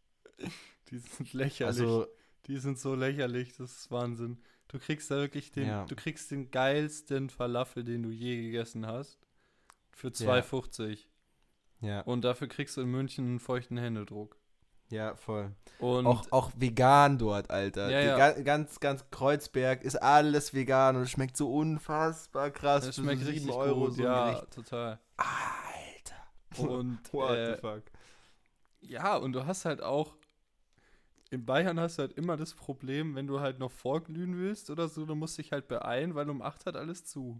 A: die sind lächerlich.
B: Also,
A: Die sind so lächerlich, das ist Wahnsinn. Du kriegst da wirklich
B: ja.
A: du kriegst den geilsten Falafel, den du je gegessen hast, für
B: Ja.
A: 2,50.
B: Ja.
A: Und dafür kriegst du in München einen feuchten Händedruck.
B: Ja, voll.
A: Und
B: Auch vegan dort, Alter.
A: ja,
B: Die
A: ja,
B: ganz Kreuzberg ist alles vegan und es schmeckt so unfassbar krass
A: es
B: für so
A: schmeckt
B: 7
A: richtig
B: Euro
A: gut,
B: so ein
A: ja,
B: Gericht.
A: total.
B: Alter.
A: Und
B: What the fuck?
A: ja, und du hast halt auch, in Bayern hast du halt immer das Problem, wenn du halt noch vorglühen willst oder so, du musst dich halt beeilen, weil um 8 hat alles zu.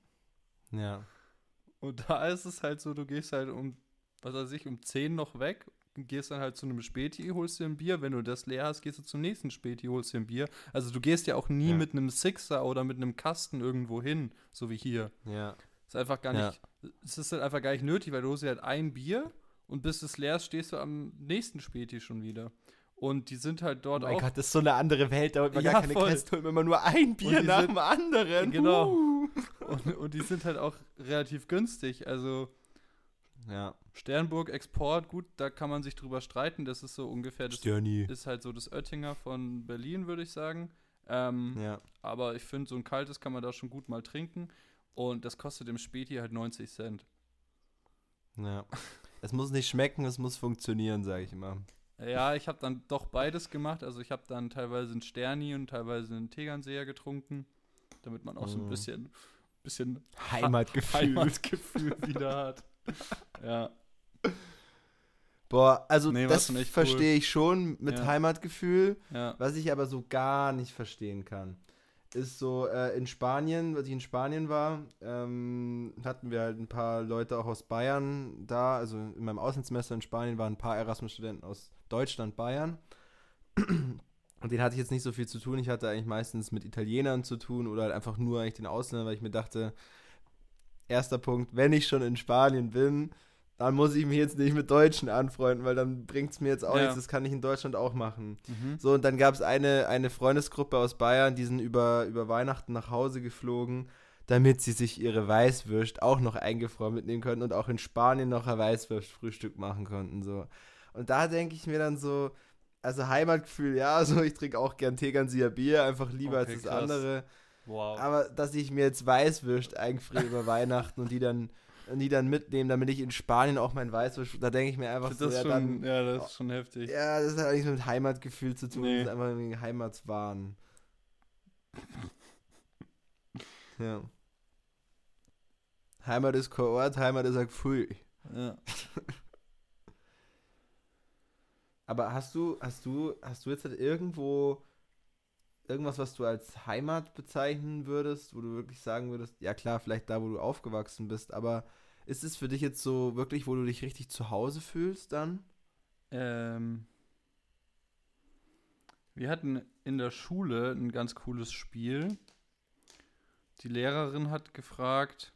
B: Ja.
A: Und da ist es halt so, du gehst halt was weiß ich, um 10 noch weg, gehst dann halt zu einem Späti, holst dir ein Bier. Wenn du das leer hast, gehst du zum nächsten Späti, holst dir ein Bier. Also du gehst ja auch nie
B: Ja.
A: mit einem Sixer oder mit einem Kasten irgendwo hin, so wie hier.
B: Ja.
A: Ist einfach gar
B: Ja.
A: nicht, es ist halt einfach gar nicht nötig, weil du holst dir halt ein Bier und bis es leer ist, stehst du am nächsten Späti schon wieder. Und die sind halt
B: Oh
A: dort
B: mein
A: auch,
B: Gott, das ist so eine andere Welt. Da holt man
A: Ja,
B: gar keine
A: voll.
B: Käste, holt man immer nur ein Bier
A: die
B: nach
A: sind-
B: dem anderen.
A: Genau. und die sind halt auch relativ günstig. Also
B: Ja.
A: Sternburg Export, gut, da kann man sich drüber streiten. Das ist so ungefähr, das
B: Störni.
A: ist halt so das Oettinger von Berlin, würde ich sagen.
B: Ja.
A: Aber ich finde, so ein kaltes kann man da schon gut mal trinken. Und das kostet im Späti halt 90 Cent.
B: Ja. Es muss nicht schmecken, es muss funktionieren, sage ich immer.
A: Ja, ich habe dann doch beides gemacht. Also ich habe dann teilweise einen Sterni und teilweise einen Tegernseher getrunken, damit man auch so ein bisschen
B: Heimatgefühl.
A: Heimatgefühl wieder hat. Ja.
B: Boah, also
A: Nee, war
B: das
A: schon echt
B: verstehe ich schon mit
A: Ja.
B: Heimatgefühl.
A: Ja.
B: Was ich aber so gar nicht verstehen kann, ist so in Spanien, als ich in Spanien war, hatten wir halt ein paar Leute auch aus Bayern da. Also in meinem Auslandssemester in Spanien waren ein paar Erasmus-Studenten aus Deutschland, Bayern. Und den hatte ich jetzt nicht so viel zu tun. Ich hatte eigentlich meistens mit Italienern zu tun oder halt einfach nur eigentlich den Ausländern, weil ich mir dachte, erster Punkt, wenn ich schon in Spanien bin, dann muss ich mich jetzt nicht mit Deutschen anfreunden, weil dann bringt es mir jetzt auch
A: Ja.
B: nichts. Das kann ich in Deutschland auch machen.
A: Mhm.
B: So, und dann gab es eine Freundesgruppe aus Bayern, die sind über Weihnachten nach Hause geflogen, damit sie sich ihre Weißwürst auch noch eingefroren mitnehmen können und auch in Spanien noch ein Weißwürstfrühstück machen konnten. So. Und da denke ich mir dann so, also Heimatgefühl, ja, so ich trinke auch gern Tegernseer Bier, einfach lieber
A: Okay,
B: als das
A: krass.
B: andere.
A: Wow.
B: Aber dass ich mir jetzt Weißwürst eingefriere über Weihnachten und die dann mitnehmen, damit ich in Spanien auch mein Weißwürst, da denke ich mir einfach so,
A: das
B: ja,
A: schon,
B: dann,
A: ja, das ist schon heftig.
B: ja, das hat auch nichts mit Heimatgefühl zu tun,
A: Nee.
B: das ist einfach irgendwie Heimatswahn. Ja. Heimat ist kein Ort, Heimat ist ein Gefühl.
A: Ja.
B: Aber hast du jetzt halt irgendwo irgendwas, was du als Heimat bezeichnen würdest, wo du wirklich sagen würdest, ja klar, vielleicht da, wo du aufgewachsen bist, aber ist es für dich jetzt so wirklich, wo du dich richtig zu Hause fühlst dann?
A: Wir hatten in der Schule ein ganz cooles Spiel. Die Lehrerin hat gefragt,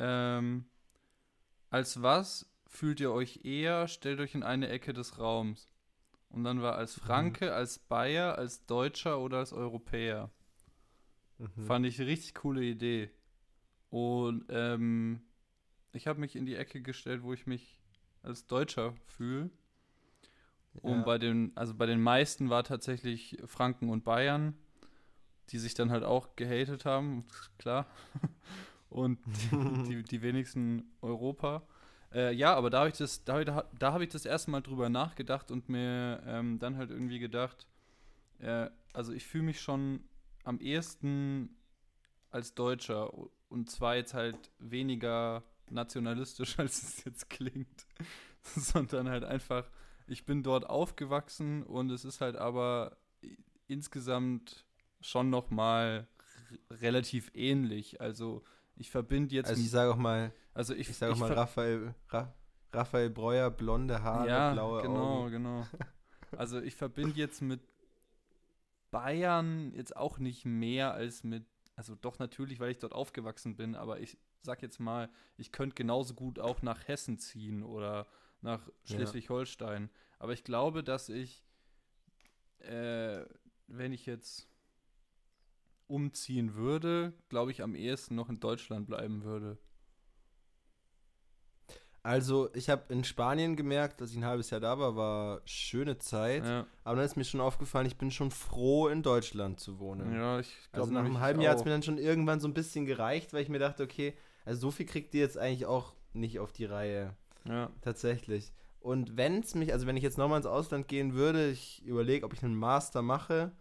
A: als was fühlt ihr euch eher? Stellt euch in eine Ecke des Raums. Und dann war als Franke, als Bayer, als Deutscher oder als Europäer.
B: Mhm.
A: Fand ich eine richtig coole Idee. Und ich habe mich in die Ecke gestellt, wo ich mich als Deutscher fühle. Und
B: Ja.
A: bei den meisten war tatsächlich Franken und Bayern, die sich dann halt auch gehatet haben, klar. Und die wenigsten Europa. Ja, aber da habe ich das erste Mal drüber nachgedacht und mir dann halt irgendwie gedacht, also ich fühle mich schon am ehesten als Deutscher und zwar jetzt halt weniger nationalistisch, als es jetzt klingt, sondern halt einfach, ich bin dort aufgewachsen und es ist halt aber insgesamt schon nochmal relativ ähnlich. Also ich verbinde jetzt,
B: Also ich sage auch mal,
A: also
B: ich sage auch mal Raphael Breuer, blonde Haare,
A: ja,
B: blaue
A: genau,
B: Augen.
A: genau. Also ich verbinde jetzt mit Bayern jetzt auch nicht mehr als mit, also doch natürlich, weil ich dort aufgewachsen bin, aber ich sag jetzt mal, ich könnte genauso gut auch nach Hessen ziehen oder nach
B: Ja.
A: Schleswig-Holstein. Aber ich glaube, dass ich, wenn ich jetzt umziehen würde, glaube ich am ehesten noch in Deutschland bleiben würde.
B: Also, ich habe in Spanien gemerkt, dass ich ein halbes Jahr da war schöne Zeit.
A: Ja,
B: Aber dann ist mir schon aufgefallen, ich bin schon froh, in Deutschland zu wohnen.
A: ja, ich glaube
B: Also nach einem halben Jahr hat es mir dann schon irgendwann so ein bisschen gereicht, weil ich mir dachte, okay, also so viel kriegt ihr jetzt eigentlich auch nicht auf die Reihe.
A: Ja,
B: Tatsächlich. Und wenn ich jetzt nochmal ins Ausland gehen würde, ich überlege, ob ich einen Master mache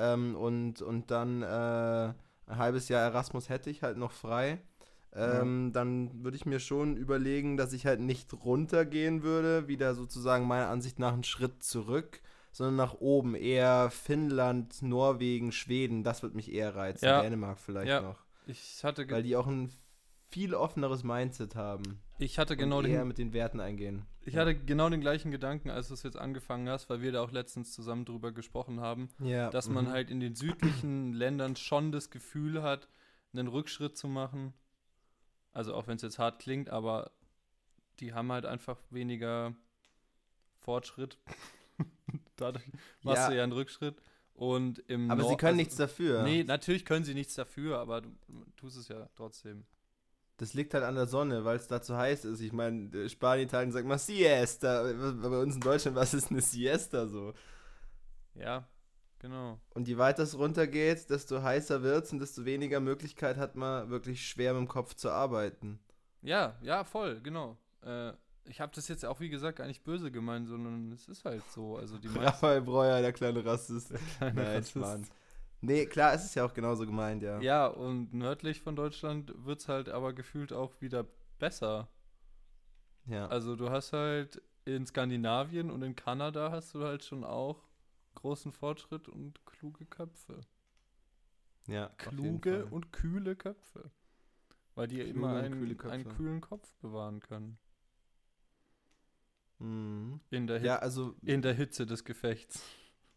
B: und dann ein halbes Jahr Erasmus hätte ich halt noch frei. Dann würde ich mir schon überlegen, dass ich halt nicht runtergehen würde, wieder sozusagen meiner Ansicht nach einen Schritt zurück, sondern nach oben, eher Finnland, Norwegen, Schweden, das wird mich eher reizen,
A: Ja.
B: Dänemark vielleicht
A: Ja.
B: noch,
A: ich hatte,
B: weil die auch ein viel offeneres Mindset haben
A: ich hatte
B: und
A: genau
B: eher
A: den,
B: mit den Werten eingehen.
A: ich hatte genau den gleichen Gedanken, als du es jetzt angefangen hast, weil wir da auch letztens zusammen drüber gesprochen haben,
B: Ja,
A: dass man halt in den südlichen Ländern schon das Gefühl hat, einen Rückschritt zu machen. Also auch wenn es jetzt hart klingt, aber die haben halt einfach weniger Fortschritt. Dadurch machst
B: Ja,
A: du ja einen Rückschritt. Und im
B: aber sie können nichts dafür.
A: Nee, natürlich können sie nichts dafür, aber du tust es ja trotzdem.
B: Das liegt halt an der Sonne, weil es da zu heiß ist. Ich meine, Spanien, Italien sagt mal Siesta. Bei uns in Deutschland, was ist eine Siesta so?
A: Ja, genau.
B: Und je weiter es runtergeht, desto heißer wird es und desto weniger Möglichkeit hat man, wirklich schwer mit dem Kopf zu arbeiten.
A: Ja, ja, voll, genau. Ich habe das jetzt auch, wie gesagt, gar nicht böse gemeint, sondern es ist halt so. Also die meisten
B: Raphael Breuer, der kleine Rassist.
A: kleine
B: Nein,
A: Rassisten.
B: Schmarrn. Nee, klar, es ist ja auch genauso gemeint, ja.
A: Ja, und nördlich von Deutschland wird es halt aber gefühlt auch wieder besser.
B: Ja,
A: Also du hast halt in Skandinavien und in Kanada hast du halt schon auch großen Fortschritt und kluge Köpfe.
B: ja, auf jeden
A: Kluge
B: Fall.
A: und kühle Köpfe. Weil die
B: Kluge
A: immer
B: und kühle Köpfe.
A: einen kühlen Kopf bewahren können.
B: Mhm.
A: In der,
B: Ja, also
A: in der Hitze des Gefechts.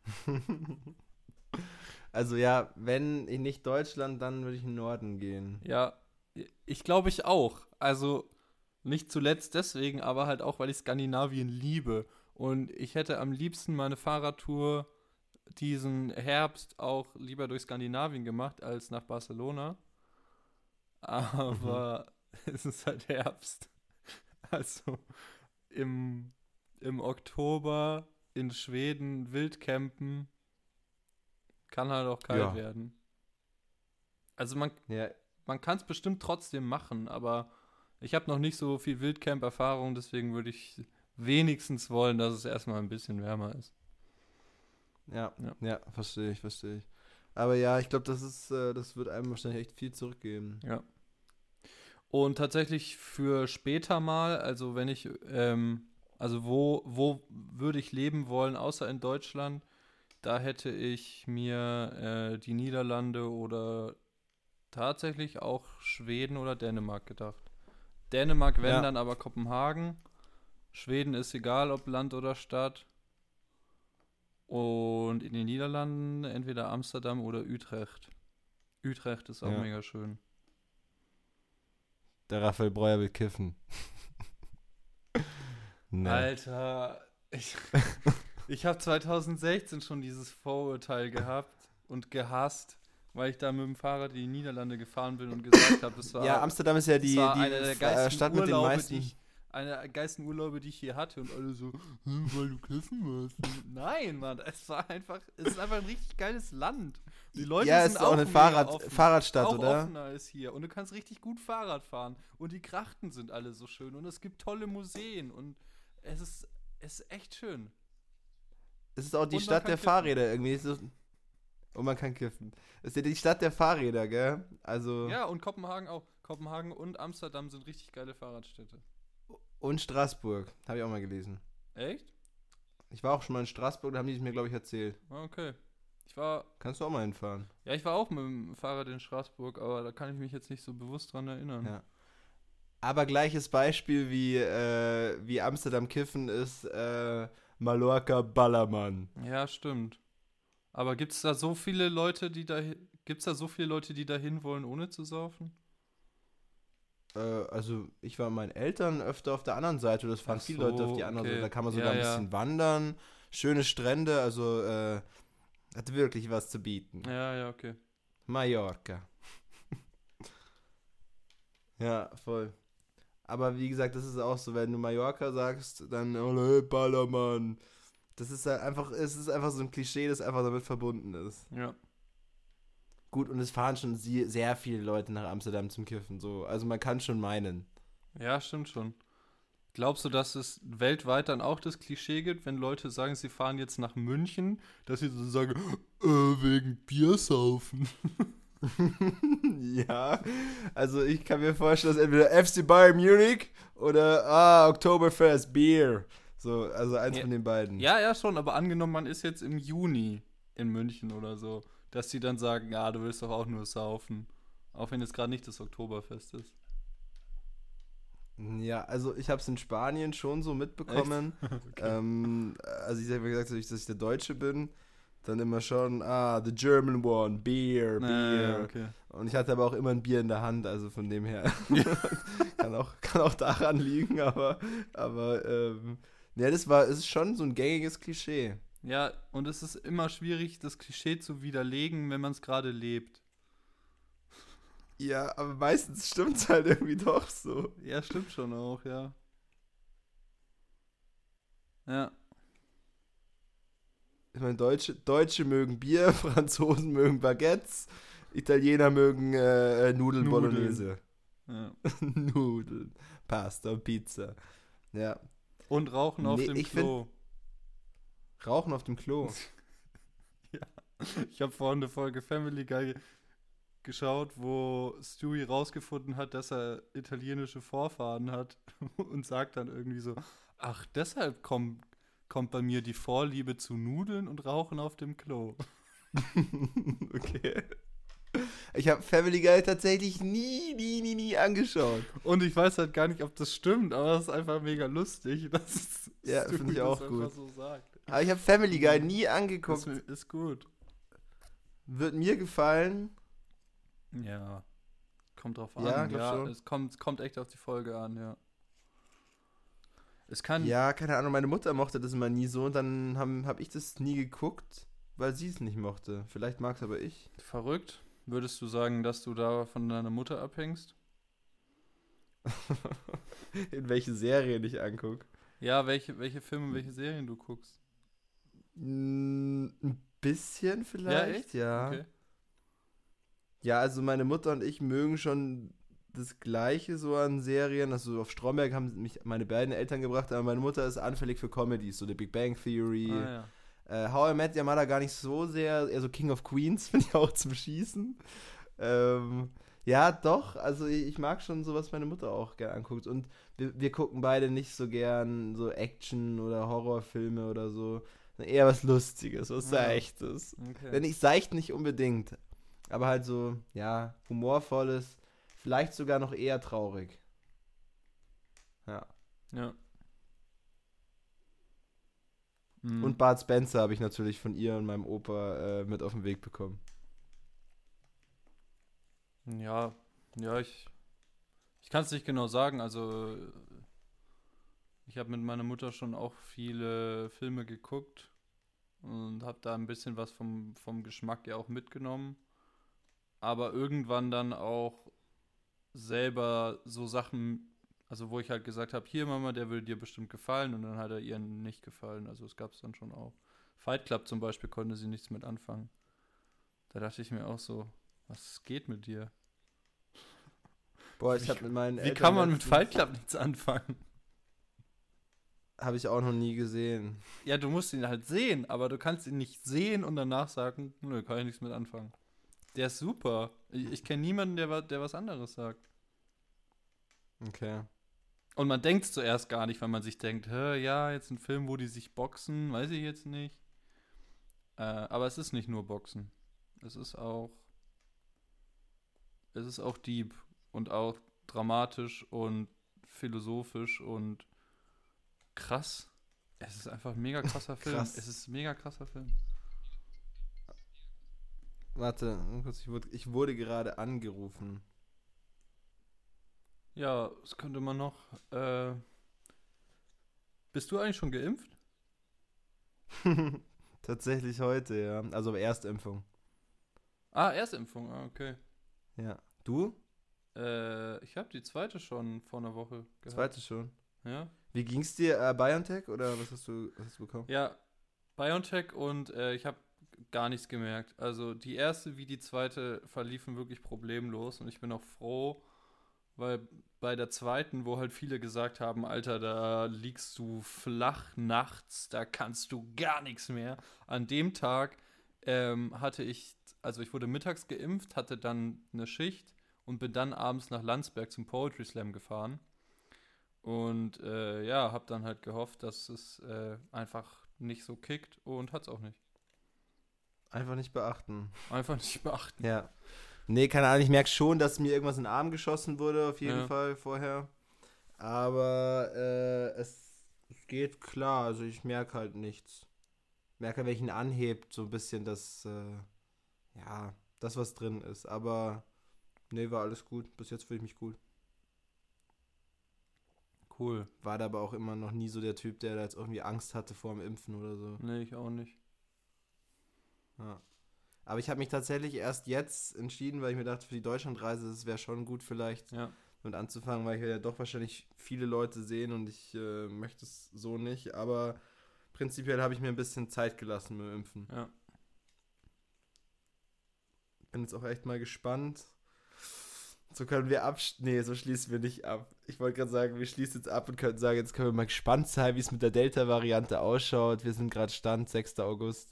B: Also ja, wenn ich nicht Deutschland, dann würde ich in den Norden gehen.
A: Ja, ich glaube ich auch. Also nicht zuletzt deswegen, aber halt auch, weil ich Skandinavien liebe. Und ich hätte am liebsten meine Fahrradtour diesen Herbst auch lieber durch Skandinavien gemacht als nach Barcelona.
B: Mhm.
A: Aber es ist halt Herbst. Also im, im Oktober in Schweden Wildcampen kann halt auch kalt
B: Ja.
A: werden. Also
B: Ja,
A: man kann es bestimmt trotzdem machen, aber ich habe noch nicht so viel Wildcamp-Erfahrung, deswegen würde ich wenigstens wollen, dass es erstmal ein bisschen wärmer ist.
B: ja,
A: Ja.
B: ja, verstehe ich, verstehe ich. Aber ja, ich glaube, das wird einem wahrscheinlich echt viel zurückgeben.
A: Ja. Und tatsächlich für später mal, also wenn ich, also wo würde ich leben wollen, außer in Deutschland, da hätte ich mir die Niederlande oder tatsächlich auch Schweden oder Dänemark gedacht. Dänemark, wenn
B: Ja,
A: dann aber Kopenhagen. Schweden ist egal, ob Land oder Stadt. Und in den Niederlanden entweder Amsterdam oder Utrecht. Utrecht ist auch
B: ja.
A: mega schön.
B: Der Raphael Breuer will kiffen. Ne.
A: Alter, ich habe 2016 schon dieses Vorurteil gehabt und gehasst, weil ich da mit dem Fahrrad in die Niederlande gefahren bin und gesagt habe,
B: Ja, Amsterdam ist ja
A: das
B: die,
A: war
B: die
A: einer der geilsten
B: Stadt mit den
A: Urlaube,
B: meisten.
A: einer der geilsten Urlaube, die ich hier hatte und alle so, weil du kiffen musst. Nein, Mann, es ist einfach ein richtig geiles Land. Die Leute
B: Ja, es
A: sind
B: ist auch eine
A: mega offen.
B: Fahrradstadt,
A: Auch
B: oder?
A: offener als hier. Und du kannst richtig gut Fahrrad fahren. Und die Krachten sind alle so schön. Und es gibt tolle Museen. Und es ist, es ist echt schön.
B: Es ist auch die
A: Und man
B: Stadt
A: kann
B: der
A: kiffen.
B: Fahrräder irgendwie. Und man kann kiffen. Es ist ja die Stadt der Fahrräder, gell? Also.
A: Ja, und Kopenhagen auch. Kopenhagen und Amsterdam sind richtig geile Fahrradstädte.
B: Und Straßburg. Habe ich auch mal gelesen.
A: Echt?
B: Ich war auch schon mal in Straßburg, da haben die es mir, glaube ich, erzählt.
A: Ah, okay. Ich war
B: Kannst du auch mal hinfahren.
A: Ja, ich war auch mit dem Fahrrad in Straßburg, aber da kann ich mich jetzt nicht so bewusst dran erinnern.
B: Ja. Aber gleiches Beispiel wie Amsterdam Kiffen ist Mallorca Ballermann.
A: Ja, stimmt. Aber gibt's da so viele Leute, die da hinwollen, ohne zu saufen?
B: Also ich war mit meinen Eltern öfter auf der anderen Seite. Das
A: Ach
B: fahren viele Leute auf
A: so,
B: die andere Seite.
A: okay.
B: Da kann man sogar
A: Ja,
B: ein
A: ja.
B: bisschen wandern. Schöne Strände, also hat wirklich was zu bieten.
A: Ja, ja, okay.
B: Mallorca. Ja, voll. Aber wie gesagt, das ist auch so, wenn du Mallorca sagst, dann, oh, hey, Ballermann. Das ist halt einfach, es ist einfach so ein Klischee, das einfach damit verbunden ist.
A: Ja.
B: Gut, und es fahren schon sehr viele Leute nach Amsterdam zum Kiffen, so. Also man kann schon meinen.
A: Ja, stimmt schon. Glaubst du, dass es weltweit dann auch das Klischee gibt, wenn Leute sagen, sie fahren jetzt nach München, dass sie so sagen, wegen Biersaufen?
B: Ja, also ich kann mir vorstellen, dass entweder FC Bayern Munich oder Oktoberfest Bier. So, also eins
A: Ja,
B: von den beiden.
A: ja, ja, schon, aber angenommen, man ist jetzt im Juni in München oder so, dass die dann sagen, ja, du willst doch auch nur saufen. Auch wenn jetzt gerade nicht das Oktoberfest ist.
B: Ja, also ich habe es in Spanien schon so
A: Echt?
B: mitbekommen.
A: Okay.
B: Also ich habe gesagt, dass ich der Deutsche bin. Dann immer schon, the German one, Beer,
A: Ja,
B: Beer.
A: okay.
B: Und ich hatte aber auch immer ein Bier in der Hand, also von dem her
A: Ja.
B: kann auch daran liegen, aber ja, es ist schon so ein gängiges Klischee.
A: Ja, und es ist immer schwierig, das Klischee zu widerlegen, wenn man es gerade lebt.
B: Ja, aber meistens stimmt's halt irgendwie doch so.
A: Ja, stimmt schon auch, ja. Ja,
B: Ich meine, Deutsche mögen Bier, Franzosen mögen Baguettes, Italiener mögen Nudeln
A: Nudeln.
B: Bolognese.
A: Ja.
B: Nudeln, Pasta und Pizza. Ja.
A: Und Rauchen auf
B: Nee,
A: dem
B: ich finde
A: Klo.
B: Rauchen auf dem Klo.
A: Ja. Ich habe vorhin eine Folge Family Guy geschaut, wo Stewie rausgefunden hat, dass er italienische Vorfahren hat und sagt dann irgendwie so, ach, deshalb kommt bei mir die Vorliebe zu Nudeln und Rauchen auf dem Klo.
B: Okay. Ich habe Family Guy tatsächlich nie angeschaut.
A: Und ich weiß halt gar nicht, ob das stimmt, aber es ist einfach mega lustig, dass
B: Ja, finde ich auch gut.
A: so sagt.
B: Aber ich habe Family Guy nie angeguckt.
A: Ist gut.
B: Wird mir gefallen.
A: Ja. Kommt drauf an.
B: Ja, glaub schon.
A: Es kommt echt auf die Folge an, ja. Es kann.
B: Ja, keine Ahnung, meine Mutter mochte das immer nie so und dann hab ich das nie geguckt, weil sie es nicht mochte. Vielleicht mag es aber ich.
A: Verrückt. Würdest du sagen, dass du da von deiner Mutter abhängst?
B: In welche Serien ich angucke.
A: Ja, welche Filme, welche Serien du guckst?
B: Ein bisschen vielleicht, ja.
A: Okay.
B: Ja, also meine Mutter und ich mögen schon das Gleiche so an Serien. Also auf Stromberg haben mich meine beiden Eltern gebracht, aber meine Mutter ist anfällig für Comedies, so The Big Bang Theory.
A: Ah, ja.
B: How I Met Your Mother gar nicht so sehr, eher so King of Queens finde ich auch zum Schießen. Ja, doch, also ich mag schon so, was meine Mutter auch gerne anguckt. Und wir gucken beide nicht so gern so Action- oder Horrorfilme oder so. Eher was Lustiges, was Seichtes.
A: Okay.
B: Wenn nicht seicht, nicht unbedingt. Aber halt so, ja, humorvolles, vielleicht sogar noch eher traurig. Ja.
A: Ja. Mhm.
B: Und Bart Spencer habe ich natürlich von ihr und meinem Opa mit auf den Weg bekommen.
A: Ja, ich kann es nicht genau sagen. Also, ich habe mit meiner Mutter schon auch viele Filme geguckt und habe da ein bisschen was vom Geschmack ja auch mitgenommen. Aber irgendwann dann auch selber so Sachen, also wo ich halt gesagt habe, hier Mama, der würde dir bestimmt gefallen und dann hat er ihr nicht gefallen. Also es gab es dann schon auch. Fight Club zum Beispiel konnte sie nichts mit anfangen. Da dachte ich mir auch so, was geht mit dir?
B: Boah, ich habe mit meinen Eltern...
A: Wie kann man mit Fight Club nichts anfangen?
B: Habe ich auch noch nie gesehen.
A: Ja, du musst ihn halt sehen, aber du kannst ihn nicht sehen und danach sagen, nö, kann ich nichts mit anfangen. Der ist super. Ich kenne niemanden, der was anderes sagt.
B: Okay.
A: Und man denkt zuerst gar nicht, weil man sich denkt, ja, jetzt ein Film, wo die sich boxen, weiß ich jetzt nicht. Aber es ist nicht nur Boxen. Es ist auch deep und auch dramatisch und philosophisch und krass. Es ist einfach ein mega krasser Film.
B: Krass.
A: Es ist ein mega krasser Film.
B: Warte, ich wurde gerade angerufen.
A: Ja, was könnte man noch? Bist du eigentlich schon geimpft?
B: Tatsächlich heute, ja. Also Erstimpfung.
A: Ah, Erstimpfung, okay.
B: Ja. Du?
A: Ich habe die zweite schon vor einer Woche gehabt.
B: Zweite schon.
A: Ja?
B: Wie ging's dir? BioNTech oder was hast du bekommen?
A: Ja, BioNTech und ich habe gar nichts gemerkt. Also die erste wie die zweite verliefen wirklich problemlos und ich bin auch froh, weil bei der zweiten, wo halt viele gesagt haben, Alter, da liegst du flach nachts, da kannst du gar nichts mehr. An dem Tag ich wurde mittags geimpft, hatte dann eine Schicht und bin dann abends nach Landsberg zum Poetry Slam gefahren. Und habe dann halt gehofft, dass es einfach nicht so kickt und hat's auch nicht.
B: Einfach nicht beachten.
A: Einfach nicht beachten.
B: Ja. Nee, keine Ahnung, ich merke schon, dass mir irgendwas in den Arm geschossen wurde, auf jeden Fall vorher. Aber es geht klar, also ich merke halt nichts. Merke, wenn ich ihn anhebt, so ein bisschen, dass, das was drin ist. Aber nee, war alles gut. Bis jetzt fühle ich mich gut.
A: Cool.
B: War da aber auch immer noch nie so der Typ, der da jetzt irgendwie Angst hatte vor dem Impfen oder so.
A: Nee, ich auch nicht.
B: Ja. Aber ich habe mich tatsächlich erst jetzt entschieden, weil ich mir dachte, für die Deutschlandreise, es wäre schon gut vielleicht mit anzufangen, weil ich werde ja doch wahrscheinlich viele Leute sehen und ich möchte es so nicht. Aber prinzipiell habe ich mir ein bisschen Zeit gelassen mit dem Impfen.
A: Ja.
B: Bin jetzt auch echt mal gespannt. So können wir so schließen wir nicht ab. Ich wollte gerade sagen, wir schließen jetzt ab und könnten sagen, jetzt können wir mal gespannt sein, wie es mit der Delta-Variante ausschaut. Wir sind gerade Stand 6. August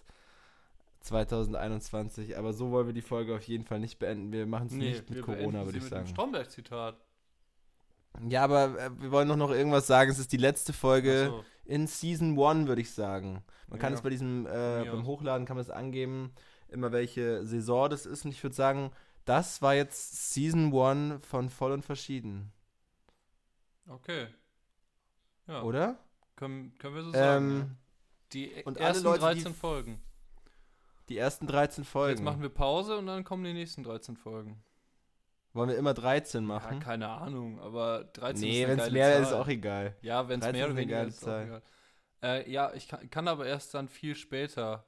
B: 2021, aber so wollen wir die Folge auf jeden Fall nicht beenden. Wir machen es nicht mit Corona, würde ich sagen.
A: Mit dem Stromberg-Zitat.
B: Ja, aber wir wollen noch irgendwas sagen. Es ist die letzte Folge in Season 1, würde ich sagen. Man kann es bei diesem, beim Hochladen kann man es angeben. immer welche Saison das ist. Und ich würde sagen, das war jetzt Season 1 von Voll und Verschieden.
A: Okay. Ja.
B: Oder?
A: Können wir so sagen. Ja. Die
B: und
A: ersten
B: alle Leute,
A: 13 Folgen.
B: Die ersten 13 Folgen.
A: Jetzt machen wir Pause und dann kommen die nächsten 13 Folgen.
B: Wollen wir immer 13 machen?
A: Ja, keine Ahnung, aber 13
B: nee,
A: ist eine geile
B: wenn es mehr
A: Zahl.
B: ist, auch egal.
A: Ja, wenn es mehr oder weniger ist,
B: ist auch
A: egal. Ja, ich kann aber erst dann viel später.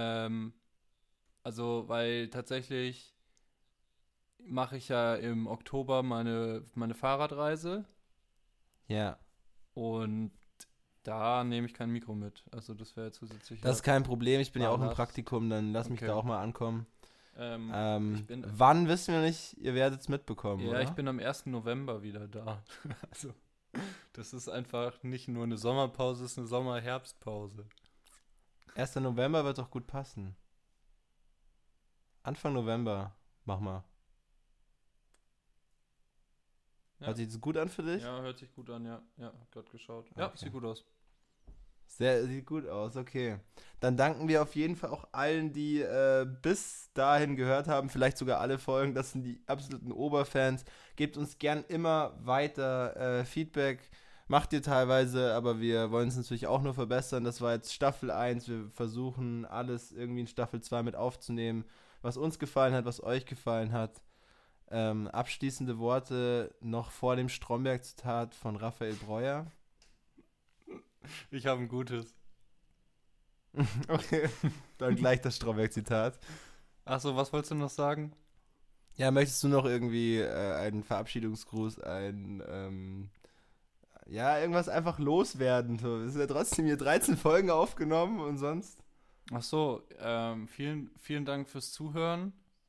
A: Also, weil tatsächlich mache ich ja im Oktober meine Fahrradreise.
B: Ja.
A: Und da nehme ich kein Mikro mit. Also das wäre zusätzlich.
B: Das ist kein Problem, ich bin ja auch im Praktikum, dann lass mich da auch mal ankommen. Wann wissen wir nicht, ihr werdet es mitbekommen,
A: ja,
B: oder?
A: Ich bin am 1. November wieder da. Also das ist einfach nicht nur eine Sommerpause, es ist eine Sommer-Herbstpause.
B: 1. November wird doch gut passen. Anfang November, mach mal.
A: Ja.
B: Hört sich das gut an für dich?
A: Ja, hört sich gut an, ja. Ja, hab grad geschaut. Ja,
B: Okay.
A: sieht gut aus.
B: Sieht gut aus, okay. Dann danken wir auf jeden Fall auch allen, die bis dahin gehört haben, vielleicht sogar alle Folgen, das sind die absoluten Oberfans. Gebt uns gern immer weiter Feedback, macht ihr teilweise, aber wir wollen es natürlich auch nur verbessern. Das war jetzt Staffel 1, wir versuchen alles irgendwie in Staffel 2 mit aufzunehmen, was uns gefallen hat, was euch gefallen hat. Abschließende Worte noch vor dem Stromberg-Zitat von Raphael Breuer.
A: Ich habe ein gutes.
B: Okay, dann gleich das Stromberg-Zitat.
A: Achso, was wolltest du noch sagen?
B: Ja, möchtest du noch irgendwie einen Verabschiedungsgruß, irgendwas einfach loswerden? So, es sind ja trotzdem hier 13 Folgen aufgenommen und sonst?
A: Achso, vielen Dank fürs Zuhören.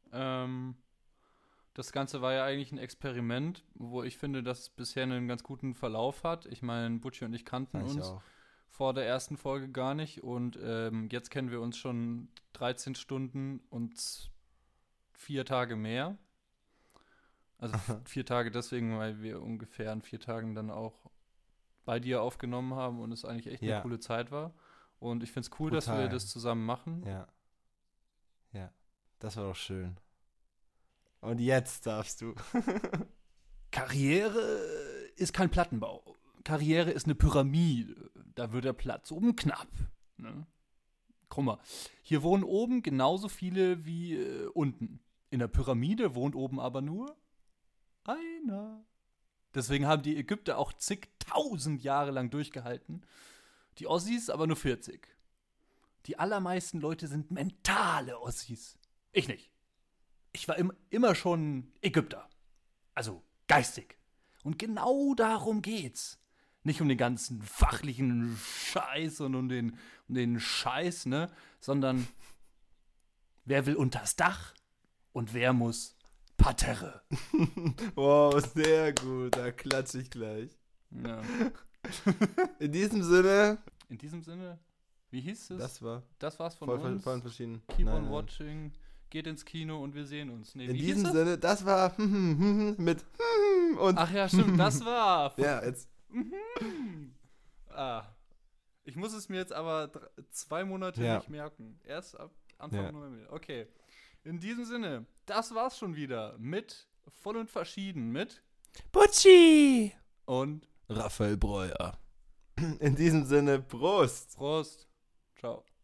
A: Das Ganze war ja eigentlich ein Experiment, wo ich finde, dass es bisher einen ganz guten Verlauf hat. Ich meine, Butchi und ich kannten uns vor der ersten Folge gar nicht und jetzt kennen wir uns schon 13 Stunden und 4 Tage mehr. Also 4 Tage deswegen, weil wir ungefähr an 4 Tagen dann auch bei dir aufgenommen haben und es eigentlich echt eine coole Zeit war. Und ich finde es cool, dass wir das zusammen machen.
B: Ja. Ja, das war doch schön. Und jetzt darfst du.
A: Karriere ist kein Plattenbau. Karriere ist eine Pyramide. Da wird der Platz oben knapp. Ne? Guck mal, hier wohnen oben genauso viele wie unten. In der Pyramide wohnt oben aber nur einer. Deswegen haben die Ägypter auch zigtausend Jahre lang durchgehalten. Die Ossis aber nur 40. Die allermeisten Leute sind mentale Ossis. Ich nicht. Ich war immer schon Ägypter. Also geistig. Und genau darum geht's. Nicht um den ganzen fachlichen Scheiß und um den Scheiß, ne? Sondern wer will unters Dach und wer muss Parterre.
B: Wow, sehr gut. Da klatsche ich gleich.
A: Ja.
B: In diesem Sinne.
A: Wie hieß es?
B: Das
A: war's von
B: voll
A: uns.
B: Voll verschieden.
A: Keep on watching. Geht ins Kino und wir sehen uns. Nee,
B: in diesem Sinne, das war mit und.
A: Ach ja, stimmt, das war.
B: Ja, jetzt.
A: Ich muss es mir jetzt aber 2 Monate nicht merken. Erst ab Anfang November. Okay. In diesem Sinne, das war's schon wieder mit Voll und Verschieden mit
B: Butchi
A: und
B: Raphael Breuer. In diesem Sinne, Prost.
A: Prost. Ciao.